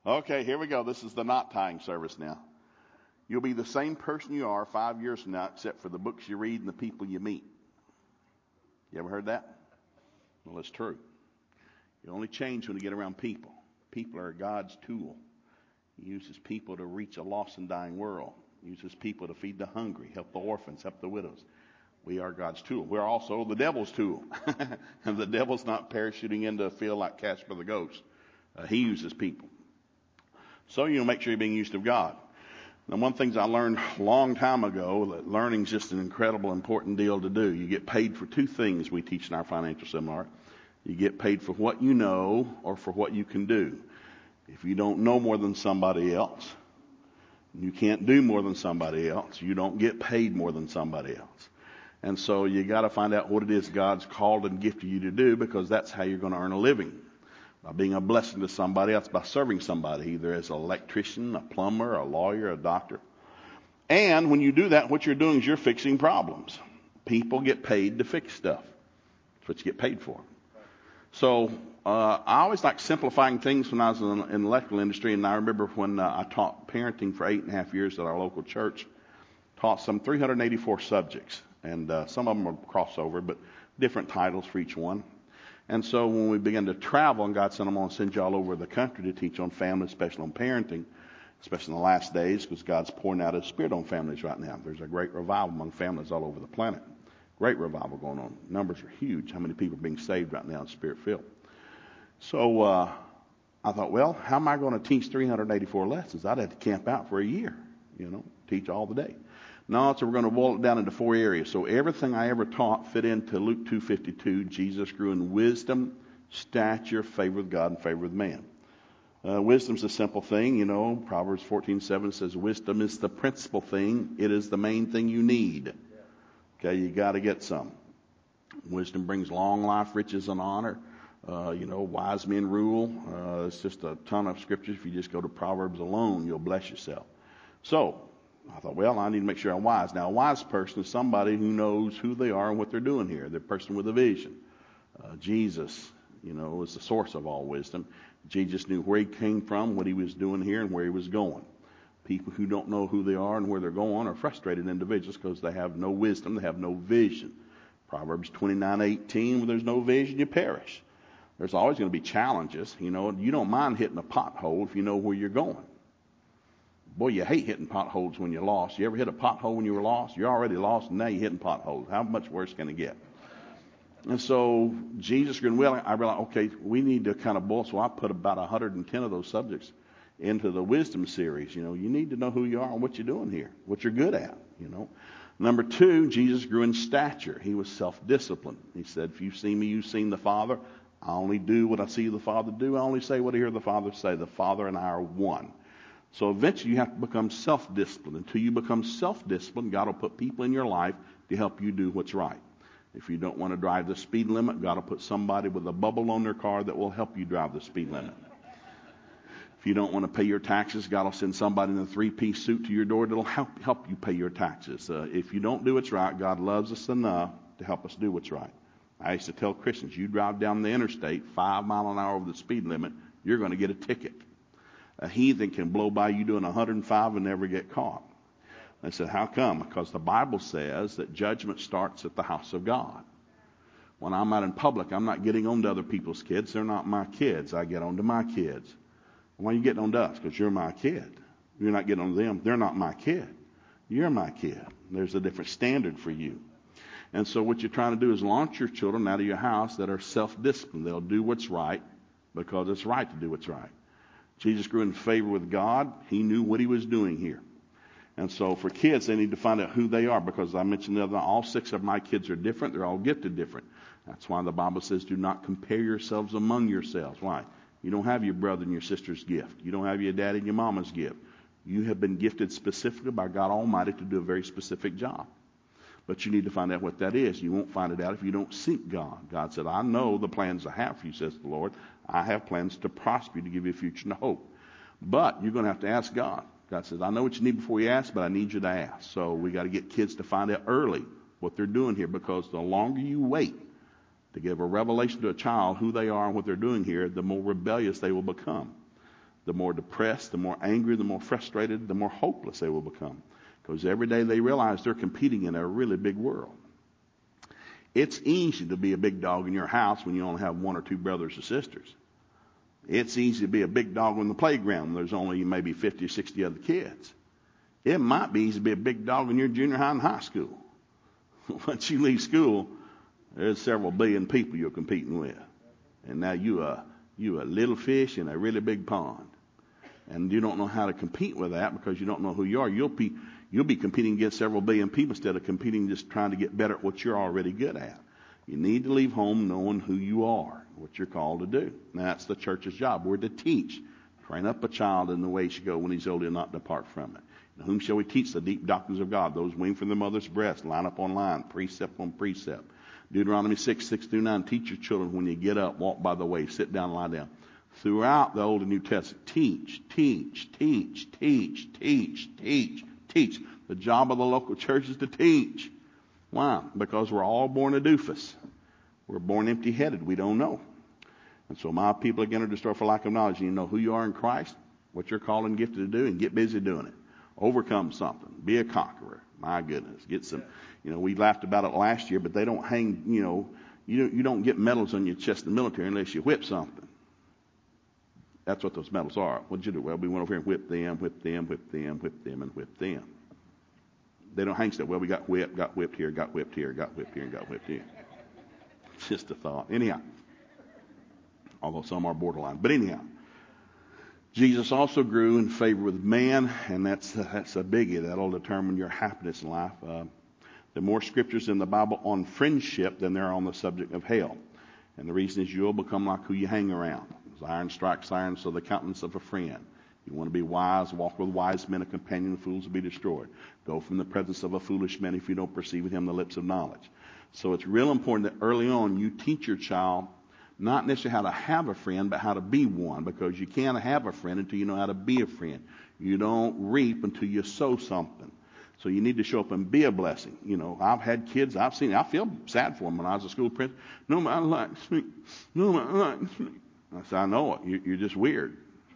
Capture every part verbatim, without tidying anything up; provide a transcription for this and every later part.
Okay, here we go. This is the knot tying service now. You'll be the same person you are five years from now, except for the books you read and the people you meet. You ever heard that? Well, it's true. You only change when you get around people. People are God's tool. He uses people to reach a lost and dying world. He uses people to feed the hungry, help the orphans, help the widows. We are God's tool. We're also the devil's tool. And the devil's not parachuting into a field like Casper the Ghost. Uh, he uses people. So you know, make sure you're being used of God. Now, one of the things I learned a long time ago, that learning's just an incredible, important deal to do. You get paid for two things we teach in our financial seminar. You get paid for what you know or for what you can do. If you don't know more than somebody else, you can't do more than somebody else, you don't get paid more than somebody else. And so you got to find out what it is God's called and gifted you to do, because that's how you're going to earn a living. By being a blessing to somebody else, by serving somebody, either as an electrician, a plumber, a lawyer, a doctor. And when you do that, what you're doing is you're fixing problems. People get paid to fix stuff. That's what you get paid for. So uh, I always like simplifying things when I was in, in the electrical industry. And I remember when uh, I taught parenting for eight and a half years at our local church, taught some three hundred eighty-four subjects. And uh, some of them are crossover, but different titles for each one. And so when we began to travel, and God said, I'm going to send you all over the country to teach on family, especially on parenting, especially in the last days, because God's pouring out His Spirit on families right now. There's a great revival among families all over the planet. Great revival going on. Numbers are huge. How many people are being saved right now in Spirit-filled? So uh, I thought, well, how am I going to teach three hundred eighty-four lessons? I'd have to camp out for a year, you know, teach all the day. No, so we're going to boil it down into four areas. So everything I ever taught fit into Luke two fifty-two. Jesus grew in wisdom, stature, favor with God, and favor with man. Uh, wisdom's a simple thing, you know. Proverbs fourteen seven says, wisdom is the principal thing. It is the main thing you need. Okay, you got to get some. Wisdom brings long life, riches, and honor. Uh, you know, wise men rule. Uh, it's just a ton of scriptures. If you just go to Proverbs alone, you'll bless yourself. So I thought, well, I need to make sure I'm wise. Now, a wise person is somebody who knows who they are and what they're doing here. They're a person with a vision. Uh, Jesus, you know, is the source of all wisdom. Jesus knew where He came from, what He was doing here, and where He was going. People who don't know who they are and where they're going are frustrated individuals because they have no wisdom, they have no vision. Proverbs twenty-nine eighteen, when there's no vision, you perish. There's always going to be challenges. You know, you don't mind hitting a pothole if you know where you're going. Boy, you hate hitting potholes when you're lost. You ever hit a pothole when you were lost? You're already lost, and now you're hitting potholes. How much worse can it get? And so Jesus grew in wisdom. I realized, okay, we need to kind of boil. So I put about one hundred ten of those subjects into the wisdom series. You know, you need to know who you are and what you're doing here, what you're good at, you know. Number two, Jesus grew in stature. He was self-disciplined. He said, if you've seen me, you've seen the Father. I only do what I see the Father do. I only say what I hear the Father say. The Father and I are one. So eventually you have to become self-disciplined. Until you become self-disciplined, God will put people in your life to help you do what's right. If you don't want to drive the speed limit, God will put somebody with a bubble on their car that will help you drive the speed limit. If you don't want to pay your taxes, God will send somebody in a three-piece suit to your door that will help, help you pay your taxes. Uh, if you don't do what's right, God loves us enough to help us do what's right. I used to tell Christians, you drive down the interstate five miles an hour over the speed limit, you're going to get a ticket. A heathen can blow by you doing one hundred five and never get caught. I said, how come? Because the Bible says that judgment starts at the house of God. When I'm out in public, I'm not getting on to other people's kids. They're not my kids. I get on to my kids. Why are you getting on to us? Because you're my kid. You're not getting on to them. They're not my kid. You're my kid. There's a different standard for you. And so what you're trying to do is launch your children out of your house that are self-disciplined. They'll do what's right because it's right to do what's right. Jesus grew in favor with God. He knew what He was doing here. And so for kids, they need to find out who they are, because I mentioned the other, all six of my kids are different. They're all gifted different. That's why the Bible says do not compare yourselves among yourselves. Why? You don't have your brother and your sister's gift. You don't have your daddy and your mama's gift. You have been gifted specifically by God Almighty to do a very specific job. But you need to find out what that is. You won't find it out if you don't seek God. God said, I know the plans I have for you, says the Lord. I have plans to prosper you, to give you a future and a hope. But you're going to have to ask God. God says, I know what you need before you ask, but I need you to ask. So we got to get kids to find out early what they're doing here, because the longer you wait to give a revelation to a child who they are and what they're doing here, the more rebellious they will become. the more depressed, the more angry, the more frustrated, the more hopeless they will become. Because every day they realize they're competing in a really big world. It's easy to be a big dog in your house when you only have one or two brothers or sisters. It's easy to be a big dog on the playground when there's only maybe fifty or sixty other kids. It might be easy to be a big dog in your junior high and high school. Once you leave school, there's several billion people you're competing with. And now you are, you are a little fish in a really big pond. And you don't know how to compete with that because you don't know who you are. You'll be, you'll be competing against several billion people instead of competing just trying to get better at what you're already good at. You need to leave home knowing who you are, what you're called to do. And that's the church's job. We're to teach. Train up a child in the way he should go when he's old and not depart from it. And whom shall we teach the deep doctrines of God? Those weaned from the mother's breast, line up on line, precept on precept. Deuteronomy six, six through nine, teach your children when you get up, walk by the way, sit down, lie down. Throughout the Old and New Testament, teach, teach, teach, teach, teach, teach, teach. The job of the local church is to teach. Why? Because we're all born a doofus. We're born empty-headed. We don't know. And so my people again are destroyed for lack of knowledge. You know who you are in Christ, what you're called and gifted to do, and get busy doing it. Overcome something. Be a conqueror. My goodness. Get some, you know, we laughed about it last year, but they don't hang, you know, you don't, you don't get medals on your chest in the military unless you whip something. That's what those medals are. What did you do? Well, we went over here and whipped them, whipped them, whipped them, whipped them, and whipped them. They don't hang stuff. Well, we got whipped, got whipped here, got whipped here, got whipped here, and got whipped here. Just a thought. Anyhow, although some are borderline. But anyhow, Jesus also grew in favor with man, and that's that's a biggie. That'll determine your happiness in life. Uh, there are more scriptures in the Bible on friendship than there are on the subject of hell. And the reason is you'll become like who you hang around. As iron strikes iron, so the countenance of a friend. You want to be wise, walk with wise men, a companion of fools will be destroyed. Go from the presence of a foolish man if you don't perceive with him the lips of knowledge. So it's real important that early on you teach your child not necessarily how to have a friend, but how to be one, because you can't have a friend until you know how to be a friend. You don't reap until you sow something. So you need to show up and be a blessing. You know, I've had kids, I've seen it. I feel sad for them when I was a school principal. Nobody likes me. Nobody likes me. I said, I know it. You, you're just weird.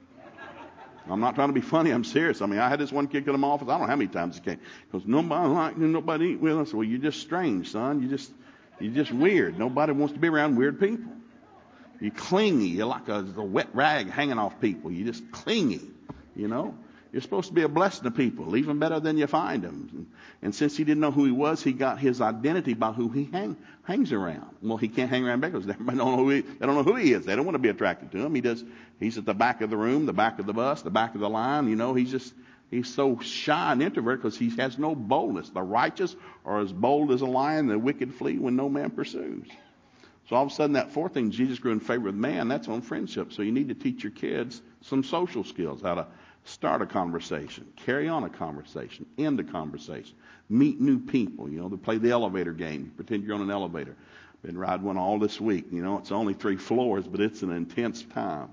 I'm not trying to be funny. I'm serious. I mean, I had this one kid come to my office. I don't know how many times he came. Because nobody likes me. Nobody eat with us. Well, you're just strange, son. You just, you're just weird. Nobody wants to be around weird people. You're clingy. You're like a, a wet rag hanging off people. You're just clingy, you know. You're supposed to be a blessing to people. Leave them better than you find them. And, and since he didn't know who he was, he got his identity by who he hang, hangs around. Well, he can't hang around because everybody don't know who he, they don't know who he is. They don't want to be attracted to him. He does. He's at the back of the room, the back of the bus, the back of the line. You know, he's just he's so shy and introverted because he has no boldness. The righteous are as bold as a lion. The wicked flee when no man pursues. So all of a sudden, that fourth thing, Jesus grew in favor of man. That's on friendship. So you need to teach your kids some social skills, how to start a conversation, carry on a conversation, end a conversation, meet new people. You know, to play the elevator game, pretend you're on an elevator. Been riding one all this week. You know, it's only three floors, but it's an intense time.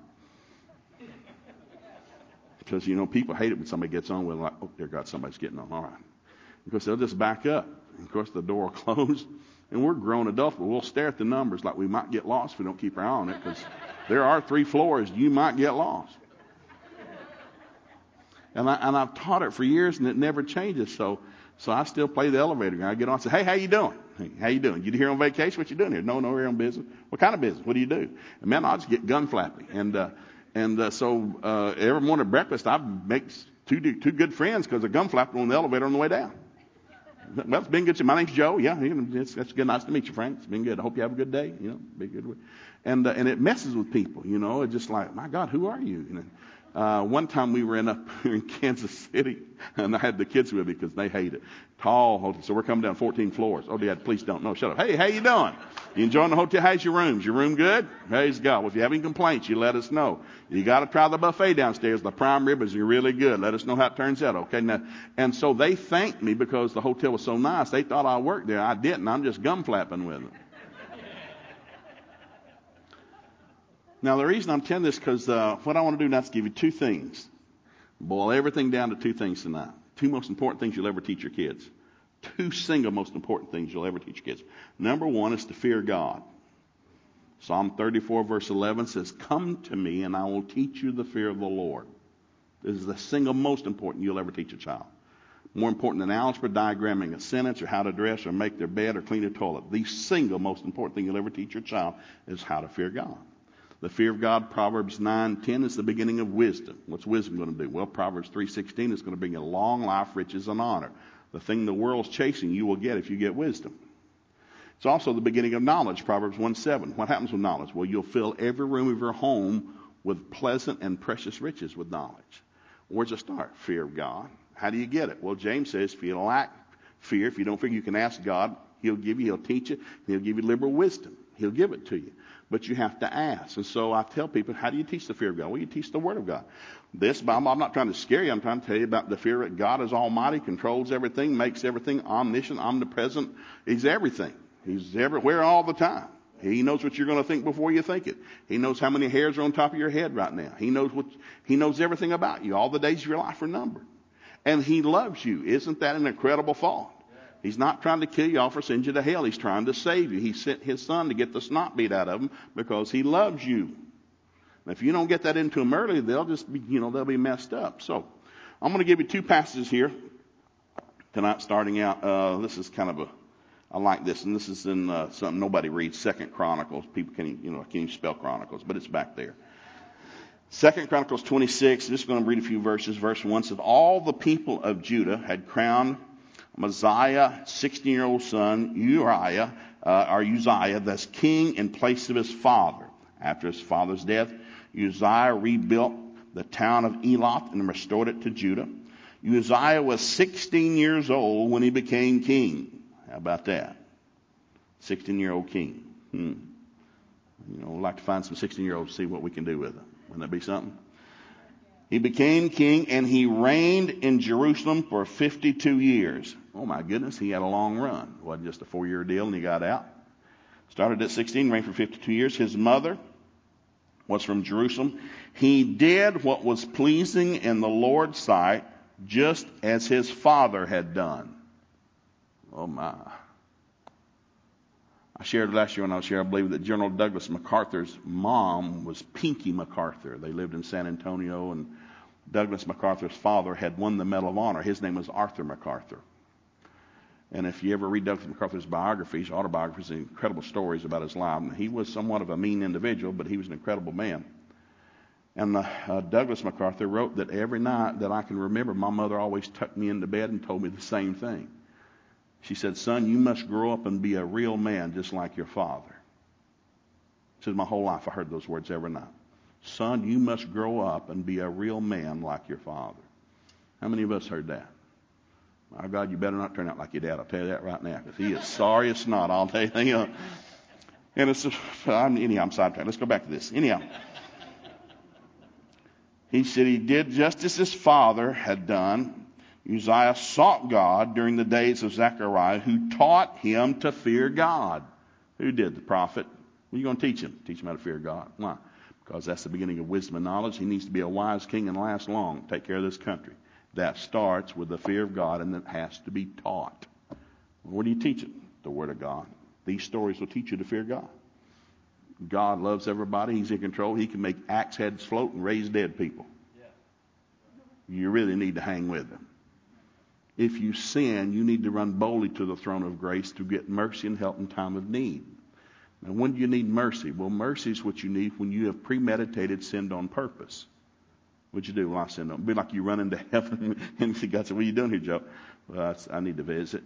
Because, you know, people hate it when somebody gets on with like, oh, dear God, somebody's getting on. All right. Because they'll just back up. And of course, the door will close. And we're grown adults, but we'll stare at the numbers like we might get lost if we don't keep our eye on it. Because there are three floors. You might get lost. And, I, and I've taught it for years, and it never changes. So so I still play the elevator guy. I get on and say, hey, how you doing? Hey, how you doing? You here on vacation? What you doing here? No, no, we're on business. What kind of business? What do you do? And man, I'll just get gun flappy. And uh, and uh, so uh, every morning at breakfast, I make two two good friends because of gun flapping on the elevator on the way down. Well, it's been good. My name's Joe. Yeah, it's, it's good. Nice to meet you, Frank. It's been good. I hope you have a good day. You know, be good. And uh, and it messes with people. You know, it's just like, my God, who are you? You know. Uh, one time we were in up here in Kansas City, and I had the kids with me because they hate it. Tall hotel. So we're coming down fourteen floors. Oh, Dad, please don't. No, shut up. Hey, how you doing? You enjoying the hotel? How's your rooms? Your room good? Praise God. Well, if you have any complaints, you let us know. You got to try the buffet downstairs. The prime rib is really good. Let us know how it turns out. Okay. Now, and so they thanked me because the hotel was so nice. They thought I worked there. I didn't. I'm just gum flapping with them. Now, the reason I'm telling this is because uh, what I want to do now is give you two things. Boil everything down to two things tonight. Two most important things you'll ever teach your kids. Two single most important things you'll ever teach your kids. Number one is to fear God. Psalm thirty-four verse eleven says, come to me and I will teach you the fear of the Lord. This is the single most important you'll ever teach a child. More important than algebra, diagramming a sentence, or how to dress, or make their bed, or clean a toilet. The single most important thing you'll ever teach your child is how to fear God. The fear of God, Proverbs nine ten, is the beginning of wisdom. What's wisdom going to do? Well, Proverbs three sixteen is going to bring you long life, riches, and honor. The thing the world's chasing, you will get if you get wisdom. It's also the beginning of knowledge, Proverbs one seven. What happens with knowledge? Well, you'll fill every room of your home with pleasant and precious riches with knowledge. Where's it start? Fear of God. How do you get it? Well, James says, if you lack fear, if you don't think you can ask God, He'll give you, He'll teach you, He'll give you liberal wisdom. He'll give it to you. But you have to ask. And so I tell people, how do you teach the fear of God? Well, you teach the Word of God. This Bible, I'm not trying to scare you. I'm trying to tell you about the fear that God is almighty, controls everything, makes everything, omniscient, omnipresent. He's everything. He's everywhere all the time. He knows what you're going to think before you think it. He knows how many hairs are on top of your head right now. He knows what, He knows everything about you. All the days of your life are numbered. And He loves you. Isn't that an incredible thought? He's not trying to kill you off or send you to hell. He's trying to save you. He sent His Son to get the snot beat out of him because He loves you. And if you don't get that into them early, they'll just be, you know, they'll be messed up. So I'm going to give you two passages here tonight starting out. Uh, this is kind of a, I like this, and this is in uh, something nobody reads, Second Chronicles. People can't, you know, can't even spell Chronicles, but it's back there. Second Chronicles twenty-six, just going to read a few verses. Verse one says, all the people of Judah had crowned Messiah, sixteen-year-old son, Uriah, uh, or Uzziah, that's king in place of his father. After his father's death, Uzziah rebuilt the town of Elath and restored it to Judah. Uzziah was sixteen years old when he became king. How about that? sixteen-year-old king. Hmm. You know, I'd like to find some sixteen-year-olds to see what we can do with them. Wouldn't that be something? He became king and he reigned in Jerusalem for fifty-two years. Oh my goodness, he had a long run. It wasn't just a four-year deal and he got out. Started at sixteen, reigned for fifty-two years. His mother was from Jerusalem. He did what was pleasing in the Lord's sight, just as his father had done. Oh my. I shared last year when I was here, I believe that General Douglas MacArthur's mom was Pinky MacArthur. They lived in San Antonio, and Douglas MacArthur's father had won the Medal of Honor. His name was Arthur MacArthur. And if you ever read Douglas MacArthur's biographies, autobiographies, incredible stories about his life. He was somewhat of a mean individual, but he was an incredible man. And uh, uh, Douglas MacArthur wrote that every night that I can remember, my mother always tucked me into bed and told me the same thing. She said, son, you must grow up and be a real man just like your father. She said, my whole life I heard those words every night. Son, you must grow up and be a real man like your father. How many of us heard that? My God, you better not turn out like your dad. I'll tell you that right now, because he is sorry as snot. I'll tell you. You know. And it's, I'm, anyhow, I'm sidetracked. Let's go back to this. Anyhow. He said he did just as his father had done. Uzziah sought God during the days of Zechariah, who taught him to fear God. Who did? The prophet. What are you going to teach him? Teach him how to fear God. Why? Because that's the beginning of wisdom and knowledge. He needs to be a wise king and last long. Take care of this country. That starts with the fear of God, and it has to be taught. What do you teach it? The Word of God. These stories will teach you to fear God. God loves everybody. He's in control. He can make axe heads float and raise dead people. You really need to hang with him. If you sin, you need to run boldly to the throne of grace to get mercy and help in time of need. Now, when do you need mercy? Well, mercy is what you need when you have premeditated sinned on purpose. What'd you do? Well, I sinned on. It'd be like you run into heaven and God said, what are you doing here, Joe? Well, I need to visit.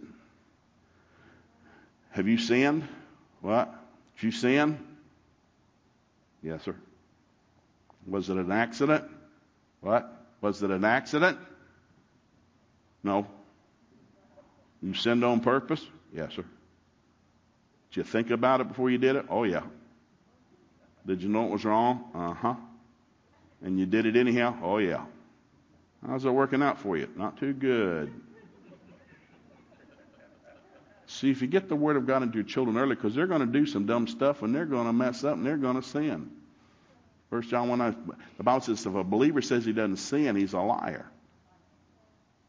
Have you sinned? What? Did you sin? Yes, sir. Was it an accident? What? Was it an accident? No. You sinned on purpose? Yes, sir. Did you think about it before you did it? Oh, yeah. Did you know it was wrong? Uh-huh. And you did it anyhow? Oh, yeah. How's it working out for you? Not too good. See, if you get the Word of God into your children early, because they're going to do some dumb stuff and they're going to mess up and they're going to sin. First John one, the Bible says if a believer says he doesn't sin, he's a liar.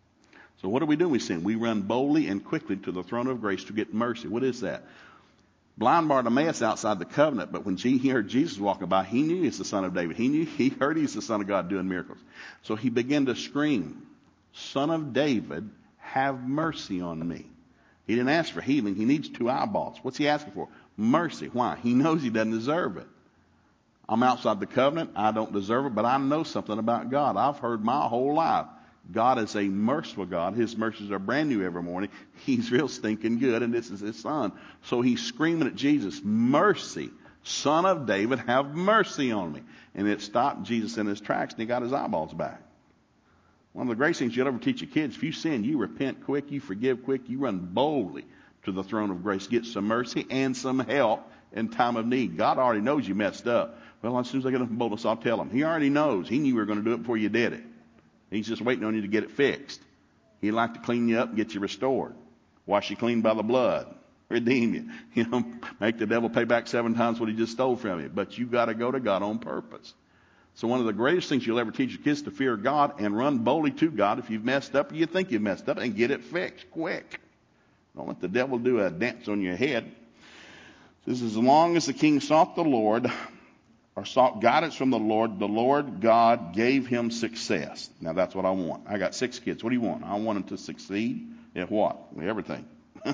So what do we do when we sin? We run boldly and quickly to the throne of grace to get mercy. What is that? Blind Bartimaeus outside the covenant, but when he heard Jesus walking by, he knew he's the son of David. He knew, he heard he's the son of God doing miracles. So he began to scream, "Son of David, have mercy on me." He didn't ask for healing. He needs two eyeballs. What's he asking for? Mercy. Why? He knows he doesn't deserve it. I'm outside the covenant. I don't deserve it, but I know something about God. I've heard my whole life. God is a merciful God. His mercies are brand new every morning. He's real stinking good, and this is his son. So he's screaming at Jesus, "Mercy, Son of David, have mercy on me." And it stopped Jesus in his tracks, and he got his eyeballs back. One of the greatest things you'll ever teach your kids, if you sin, you repent quick, you forgive quick, you run boldly to the throne of grace, get some mercy and some help in time of need. God already knows you messed up. Well, as soon as I get enough boldness, I'll tell him. He already knows. He knew you were going to do it before you did it. He's just waiting on you to get it fixed. He'd like to clean you up and get you restored. Wash you clean by the blood. Redeem you. You know, make the devil pay back seven times what he just stole from you. But you've got to go to God on purpose. So one of the greatest things you'll ever teach your kids is to fear God and run boldly to God if you've messed up or you think you've messed up, and get it fixed quick. Don't let the devil do a dance on your head. This is as long as the king sought the Lord, or sought guidance from the Lord, the Lord God gave him success. Now that's what I want. I got six kids. What do you want? I want them to succeed at what? Everything.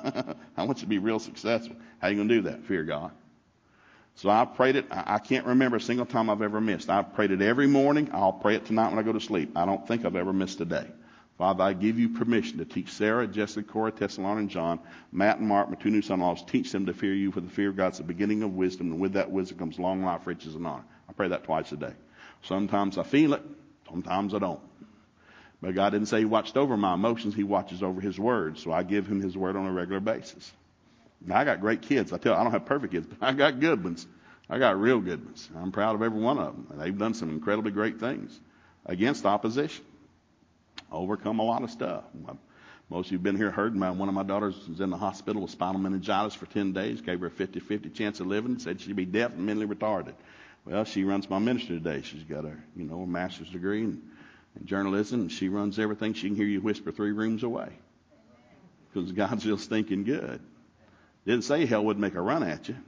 I want you to be real successful. How are you going to do that? Fear God. So I prayed it. I can't remember a single time I've ever missed. I've prayed it every morning. I'll pray it tonight when I go to sleep. I don't think I've ever missed a day. Father, I give you permission to teach Sarah, Jessica, Cora, Tessalon, and John, Matt and Mark, my two new son-in-laws. Teach them to fear you, for the fear of God is the beginning of wisdom, and with that wisdom comes long life, riches, and honor. I pray that twice a day. Sometimes I feel it. Sometimes I don't. But God didn't say he watched over my emotions. He watches over his word. So I give him his word on a regular basis. Now, I got great kids. I tell you, I don't have perfect kids, but I got good ones. I got real good ones. I'm proud of every one of them. They've done some incredibly great things against opposition. Overcome a lot of stuff. Most of you have been here heard my, one of my daughters was in the hospital with spinal meningitis for ten days. Gave her a fifty-fifty chance of living. Said she'd be deaf and mentally retarded. Well, she runs my ministry today. She's got a, you know, a master's degree in, in journalism. And she runs everything. She can hear you whisper three rooms away. Because God's still stinking good. Didn't say hell would make a run at you.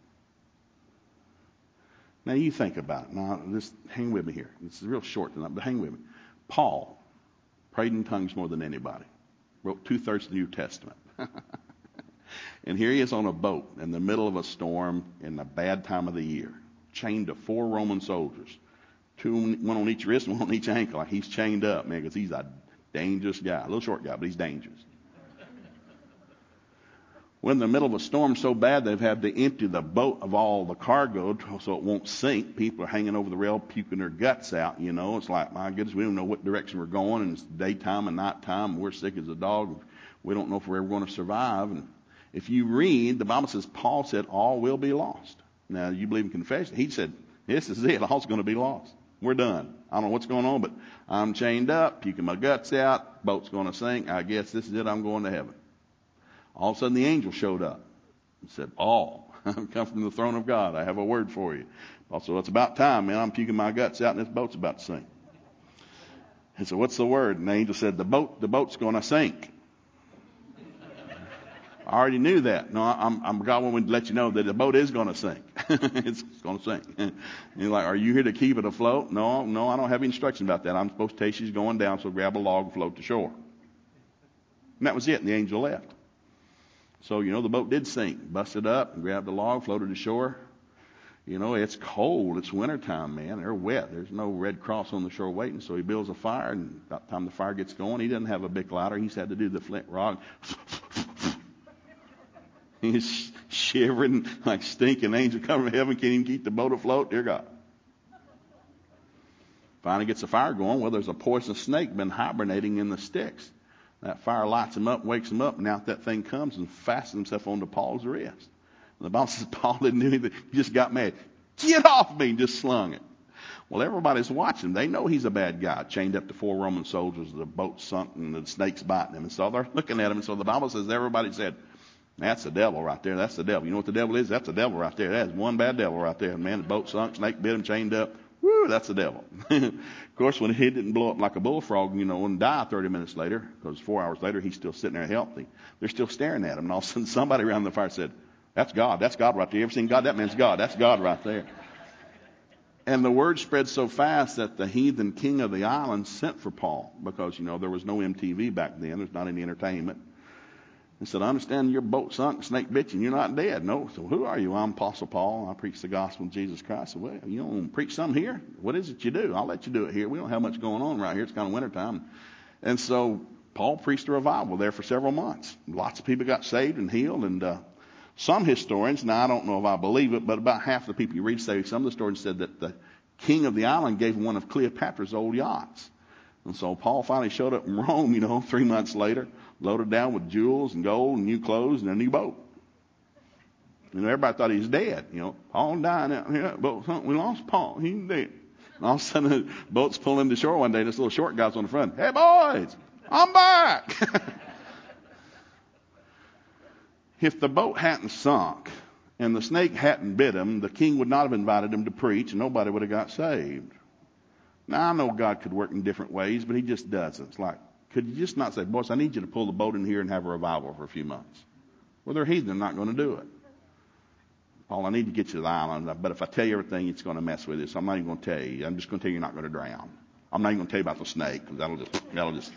Now you think about it. Now just hang with me here. It's real short tonight, but hang with me. Paul prayed in tongues more than anybody. Wrote two-thirds of the New Testament. And here he is on a boat in the middle of a storm in the bad time of the year, chained to four Roman soldiers. Two, one on each wrist and one on each ankle. Like he's chained up, man, because he's a dangerous guy. A little short guy, but he's dangerous. We're in the middle of a storm so bad they've had to empty the boat of all the cargo so it won't sink. People are hanging over the rail puking their guts out, you know. It's like, my goodness, we don't know what direction we're going, and it's daytime and nighttime. We're sick as a dog. We don't know if we're ever going to survive. And if you read, the Bible says Paul said all will be lost. Now, you believe in confession. He said, this is it. All's going to be lost. We're done. I don't know what's going on, but I'm chained up, puking my guts out. Boat's going to sink. I guess this is it. I'm going to heaven. All of a sudden, the angel showed up and said, Paul, I've come from the throne of God. I have a word for you. Also, it's about time, man. I'm puking my guts out and this boat's about to sink. And so what's the word? And the angel said, the boat, the boat's going to sink. I already knew that. No, I'm, I'm God wanted to let you know that the boat is going to sink. It's going to sink. And you're like, are you here to keep it afloat? No, no, I don't have any instruction about that. I'm supposed to tell you she's going down, so grab a log and float to shore. And that was it. And the angel left. So, you know, the boat did sink. Busted up and grabbed a log, floated to shore. You know, it's cold. It's wintertime, man. They're wet. There's no Red Cross on the shore waiting. So he builds a fire, and about the time the fire gets going, he doesn't have a big lighter. He's had to do the flint rock. He's shivering like stinking angel coming from heaven. Can't even keep the boat afloat. Dear God. Finally gets the fire going. Well, there's a poisonous snake been hibernating in the sticks. That fire lights him up, wakes him up, and out that thing comes and fastens himself onto Paul's wrist. And the Bible says Paul didn't do anything. He just got mad. Get off me! And just slung it. Well, everybody's watching. They know he's a bad guy, chained up to four Roman soldiers. The boat sunk and the snake's biting him. And so they're looking at him. And so the Bible says everybody said, that's the devil right there. That's the devil. You know what the devil is? That's the devil right there. That's one bad devil right there. And man, the boat sunk, snake bit him, chained up. Woo, that's the devil. Of course, when he didn't blow up like a bullfrog, you know, and die thirty minutes later, because four hours later, he's still sitting there healthy. They're still staring at him. And all of a sudden, somebody around the fire said, That's God. That's God right there. You ever seen God? That man's God. That's God right there. And the word spread so fast that the heathen king of the island sent for Paul because, you know, there was no M T V back then. There's not any entertainment. He said, I understand your boat sunk, snake bit you, and you're not dead. No. So who are you? I'm Apostle Paul. I preach the gospel of Jesus Christ. I said, well, you don't preach something here? What is it you do? I'll let you do it here. We don't have much going on right here. It's kind of wintertime. And so Paul preached a revival there for several months. Lots of people got saved and healed. And uh, some historians, now I don't know if I believe it, but about half the people you read say, some of the historians said that the king of the island gave him one of Cleopatra's old yachts. And so Paul finally showed up in Rome, you know, three months later, loaded down with jewels and gold and new clothes and a new boat. You know, everybody thought he was dead. You know, Paul died out here. But we lost Paul. He's dead. And all of a sudden, the boat's pulling to shore one day, and this little short guy's on the front. Hey, boys, I'm back. If the boat hadn't sunk and the snake hadn't bit him, the king would not have invited him to preach, and nobody would have got saved. Now, I know God could work in different ways, but he just doesn't. It's like, could you just not say, boys, I need you to pull the boat in here and have a revival for a few months? Well, they're heathen. They're not going to do it. Paul, I need to get you to the island, but if I tell you everything, it's going to mess with you. So I'm not even going to tell you. I'm just going to tell you you're not going to drown. I'm not even going to tell you about the snake, because that'll just, that'll just.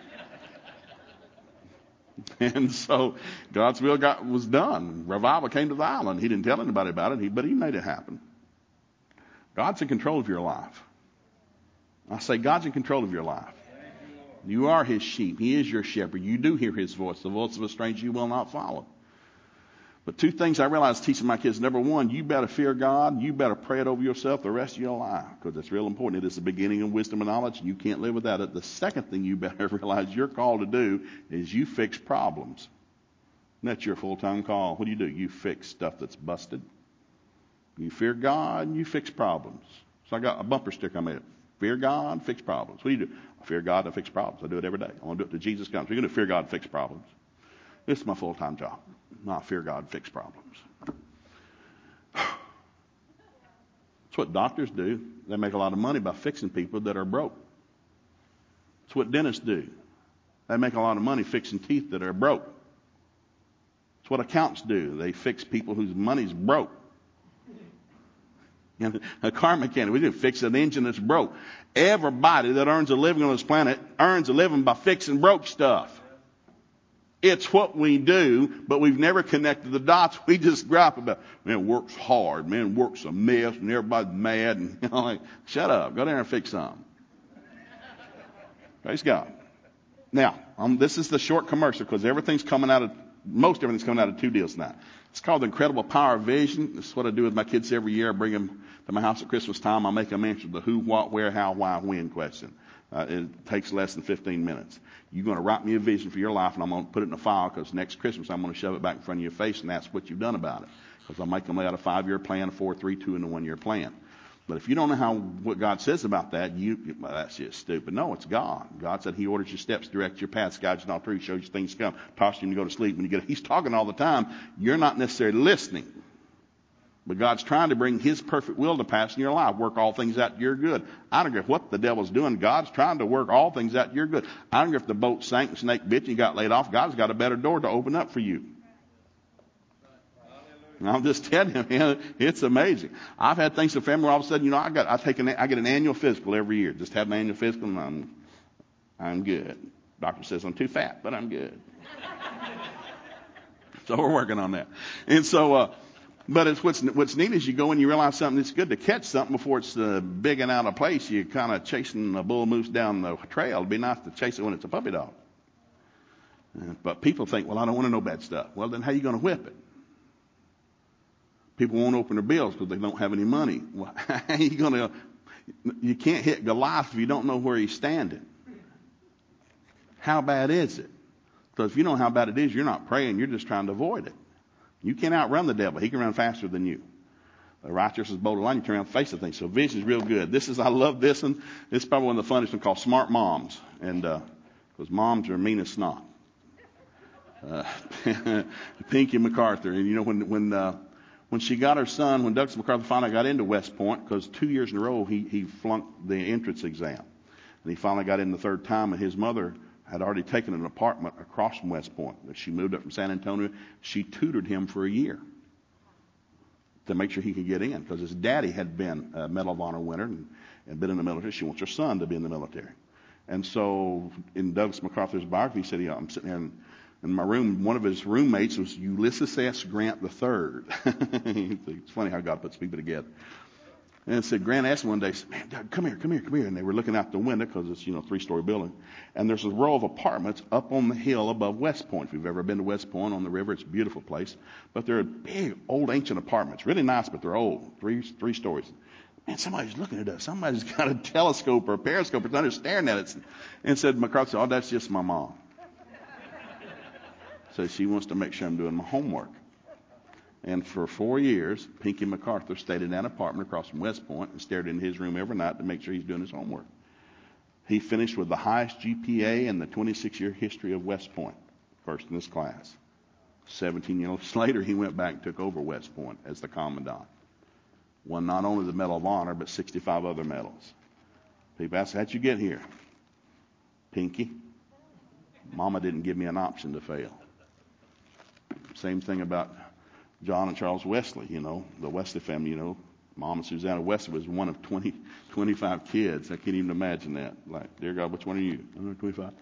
And so God's will got, was done. Revival came to the island. He didn't tell anybody about it, he, but he made it happen. God's in control of your life. I say God's in control of your life. You are his sheep. He is your shepherd. You do hear his voice. The voice of a stranger you will not follow. But two things I realized teaching my kids. Number one, you better fear God. You better pray it over yourself the rest of your life, because it's real important. It is the beginning of wisdom and knowledge, and you can't live without it. The second thing you better realize you're called to do is you fix problems. And that's your full-time call. What do you do? You fix stuff that's busted. You fear God, and you fix problems. So I got a bumper sticker I made. Fear God, fix problems. What do you do? I fear God and fix problems. I do it every day. I want to do it till Jesus comes. We're going to fear God and fix problems. This is my full-time job. Not fear God and fix problems. That's what doctors do. They make a lot of money by fixing people that are broke. That's what dentists do. They make a lot of money fixing teeth that are broke. That's what accountants do. They fix people whose money's broke. And a car mechanic, we didn't fix an engine that's broke. Everybody that earns a living on this planet earns a living by fixing broke stuff. It's what we do, but we've never connected the dots. We just gripe about, man, work's hard. Man, work's a mess, and everybody's mad. And you know, like, shut up. Go down there and fix something. Praise God. Now, um, this is the short commercial, because everything's coming out of, most everything's coming out of two deals tonight. It's called The Incredible Power of Vision. This is what I do with my kids every year. I bring them to my house at Christmas time. I make them answer the who, what, where, how, why, when question. Uh, it takes less than fifteen minutes. You're going to write me a vision for your life, and I'm going to put it in a file, because next Christmas I'm going to shove it back in front of your face and ask what you've done about it. Because I'll make them lay out a five-year plan, a four, three, two, and a one-year plan. But if you don't know how what God says about that, you well, that's just stupid. No, it's God. God said he orders your steps, directs your paths, guides you in all truth, shows you things to come, tosses you to go to sleep when you get. He's talking all the time. You're not necessarily listening. But God's trying to bring his perfect will to pass in your life. Work all things out to your good. I don't care what the devil's doing. God's trying to work all things out to your good. I don't care if the boat sank, the snake bit you, you got laid off. God's got a better door to open up for you. And I'm just telling you, man, it's amazing. I've had things in the family where all of a sudden, you know, I got, I take an, I get an annual physical every year. Just have an annual physical, and I'm, I'm good. Doctor says I'm too fat, but I'm good. So we're working on that. And so, uh, But it's what's what's neat is you go and you realize something. It's good to catch something before it's uh, big and out of place. You're kind of chasing a bull moose down the trail. It'd be nice to chase it when it's a puppy dog. Uh, but people think, well, I don't want to know bad stuff. Well, then how are you going to whip it? People won't open their bills because they don't have any money. Well, how are you going to? You can't hit Goliath if you don't know where he's standing. How bad is it? Because if you know how bad it is, you're not praying. You're just trying to avoid it. You can't outrun the devil. He can run faster than you. The righteous is bold line. You turn around and face the thing. So vision is real good. This is, I love this one. This is probably one of the funniest ones, called Smart Moms. And, because uh, moms are mean as snot. Uh, Pinky MacArthur. And you know, when, when, uh, when she got her son, when Douglas MacArthur finally got into West Point, because two years in a row he, he flunked the entrance exam. And he finally got in the third time, and his mother had already taken an apartment across from West Point. She moved up from San Antonio. She tutored him for a year. to make sure he could get in, because his daddy had been a Medal of Honor winner and, and been in the military. She wants her son to be in the military. And so in Douglas MacArthur's biography, he said, yeah, I'm sitting here in, in my room. One of his roommates was Ulysses S. Grant the third. It's funny how God puts people together. And it said, Grant asked him one day, said, man, Doug, come here, come here, come here. And they were looking out the window, because it's, you know, a three-story building. And there's a row of apartments up on the hill above West Point. If you've ever been to West Point on the river, it's a beautiful place. But they're big, old, ancient apartments. Really nice, but they're old. Three, three stories. Man, somebody's looking at us. Somebody's got a telescope or a periscope or something staring at us. And said, MacArthur said, oh, that's just my mom. So she wants to make sure I'm doing my homework. And for four years, Pinky MacArthur stayed in that apartment across from West Point and stared in his room every night to make sure he's doing his homework. He finished with the highest G P A in the twenty-six year history of West Point, first in his class. seventeen years later, he went back and took over West Point as the commandant. Won not only the Medal of Honor, but sixty-five other medals. People ask, how'd you get here? Pinky. Mama didn't give me an option to fail. Same thing about John and Charles Wesley, you know, the Wesley family, you know. Mom and Susanna Wesley was one of twenty, twenty-five kids. I can't even imagine that. Like, dear God, which one are you? I'm twenty-five.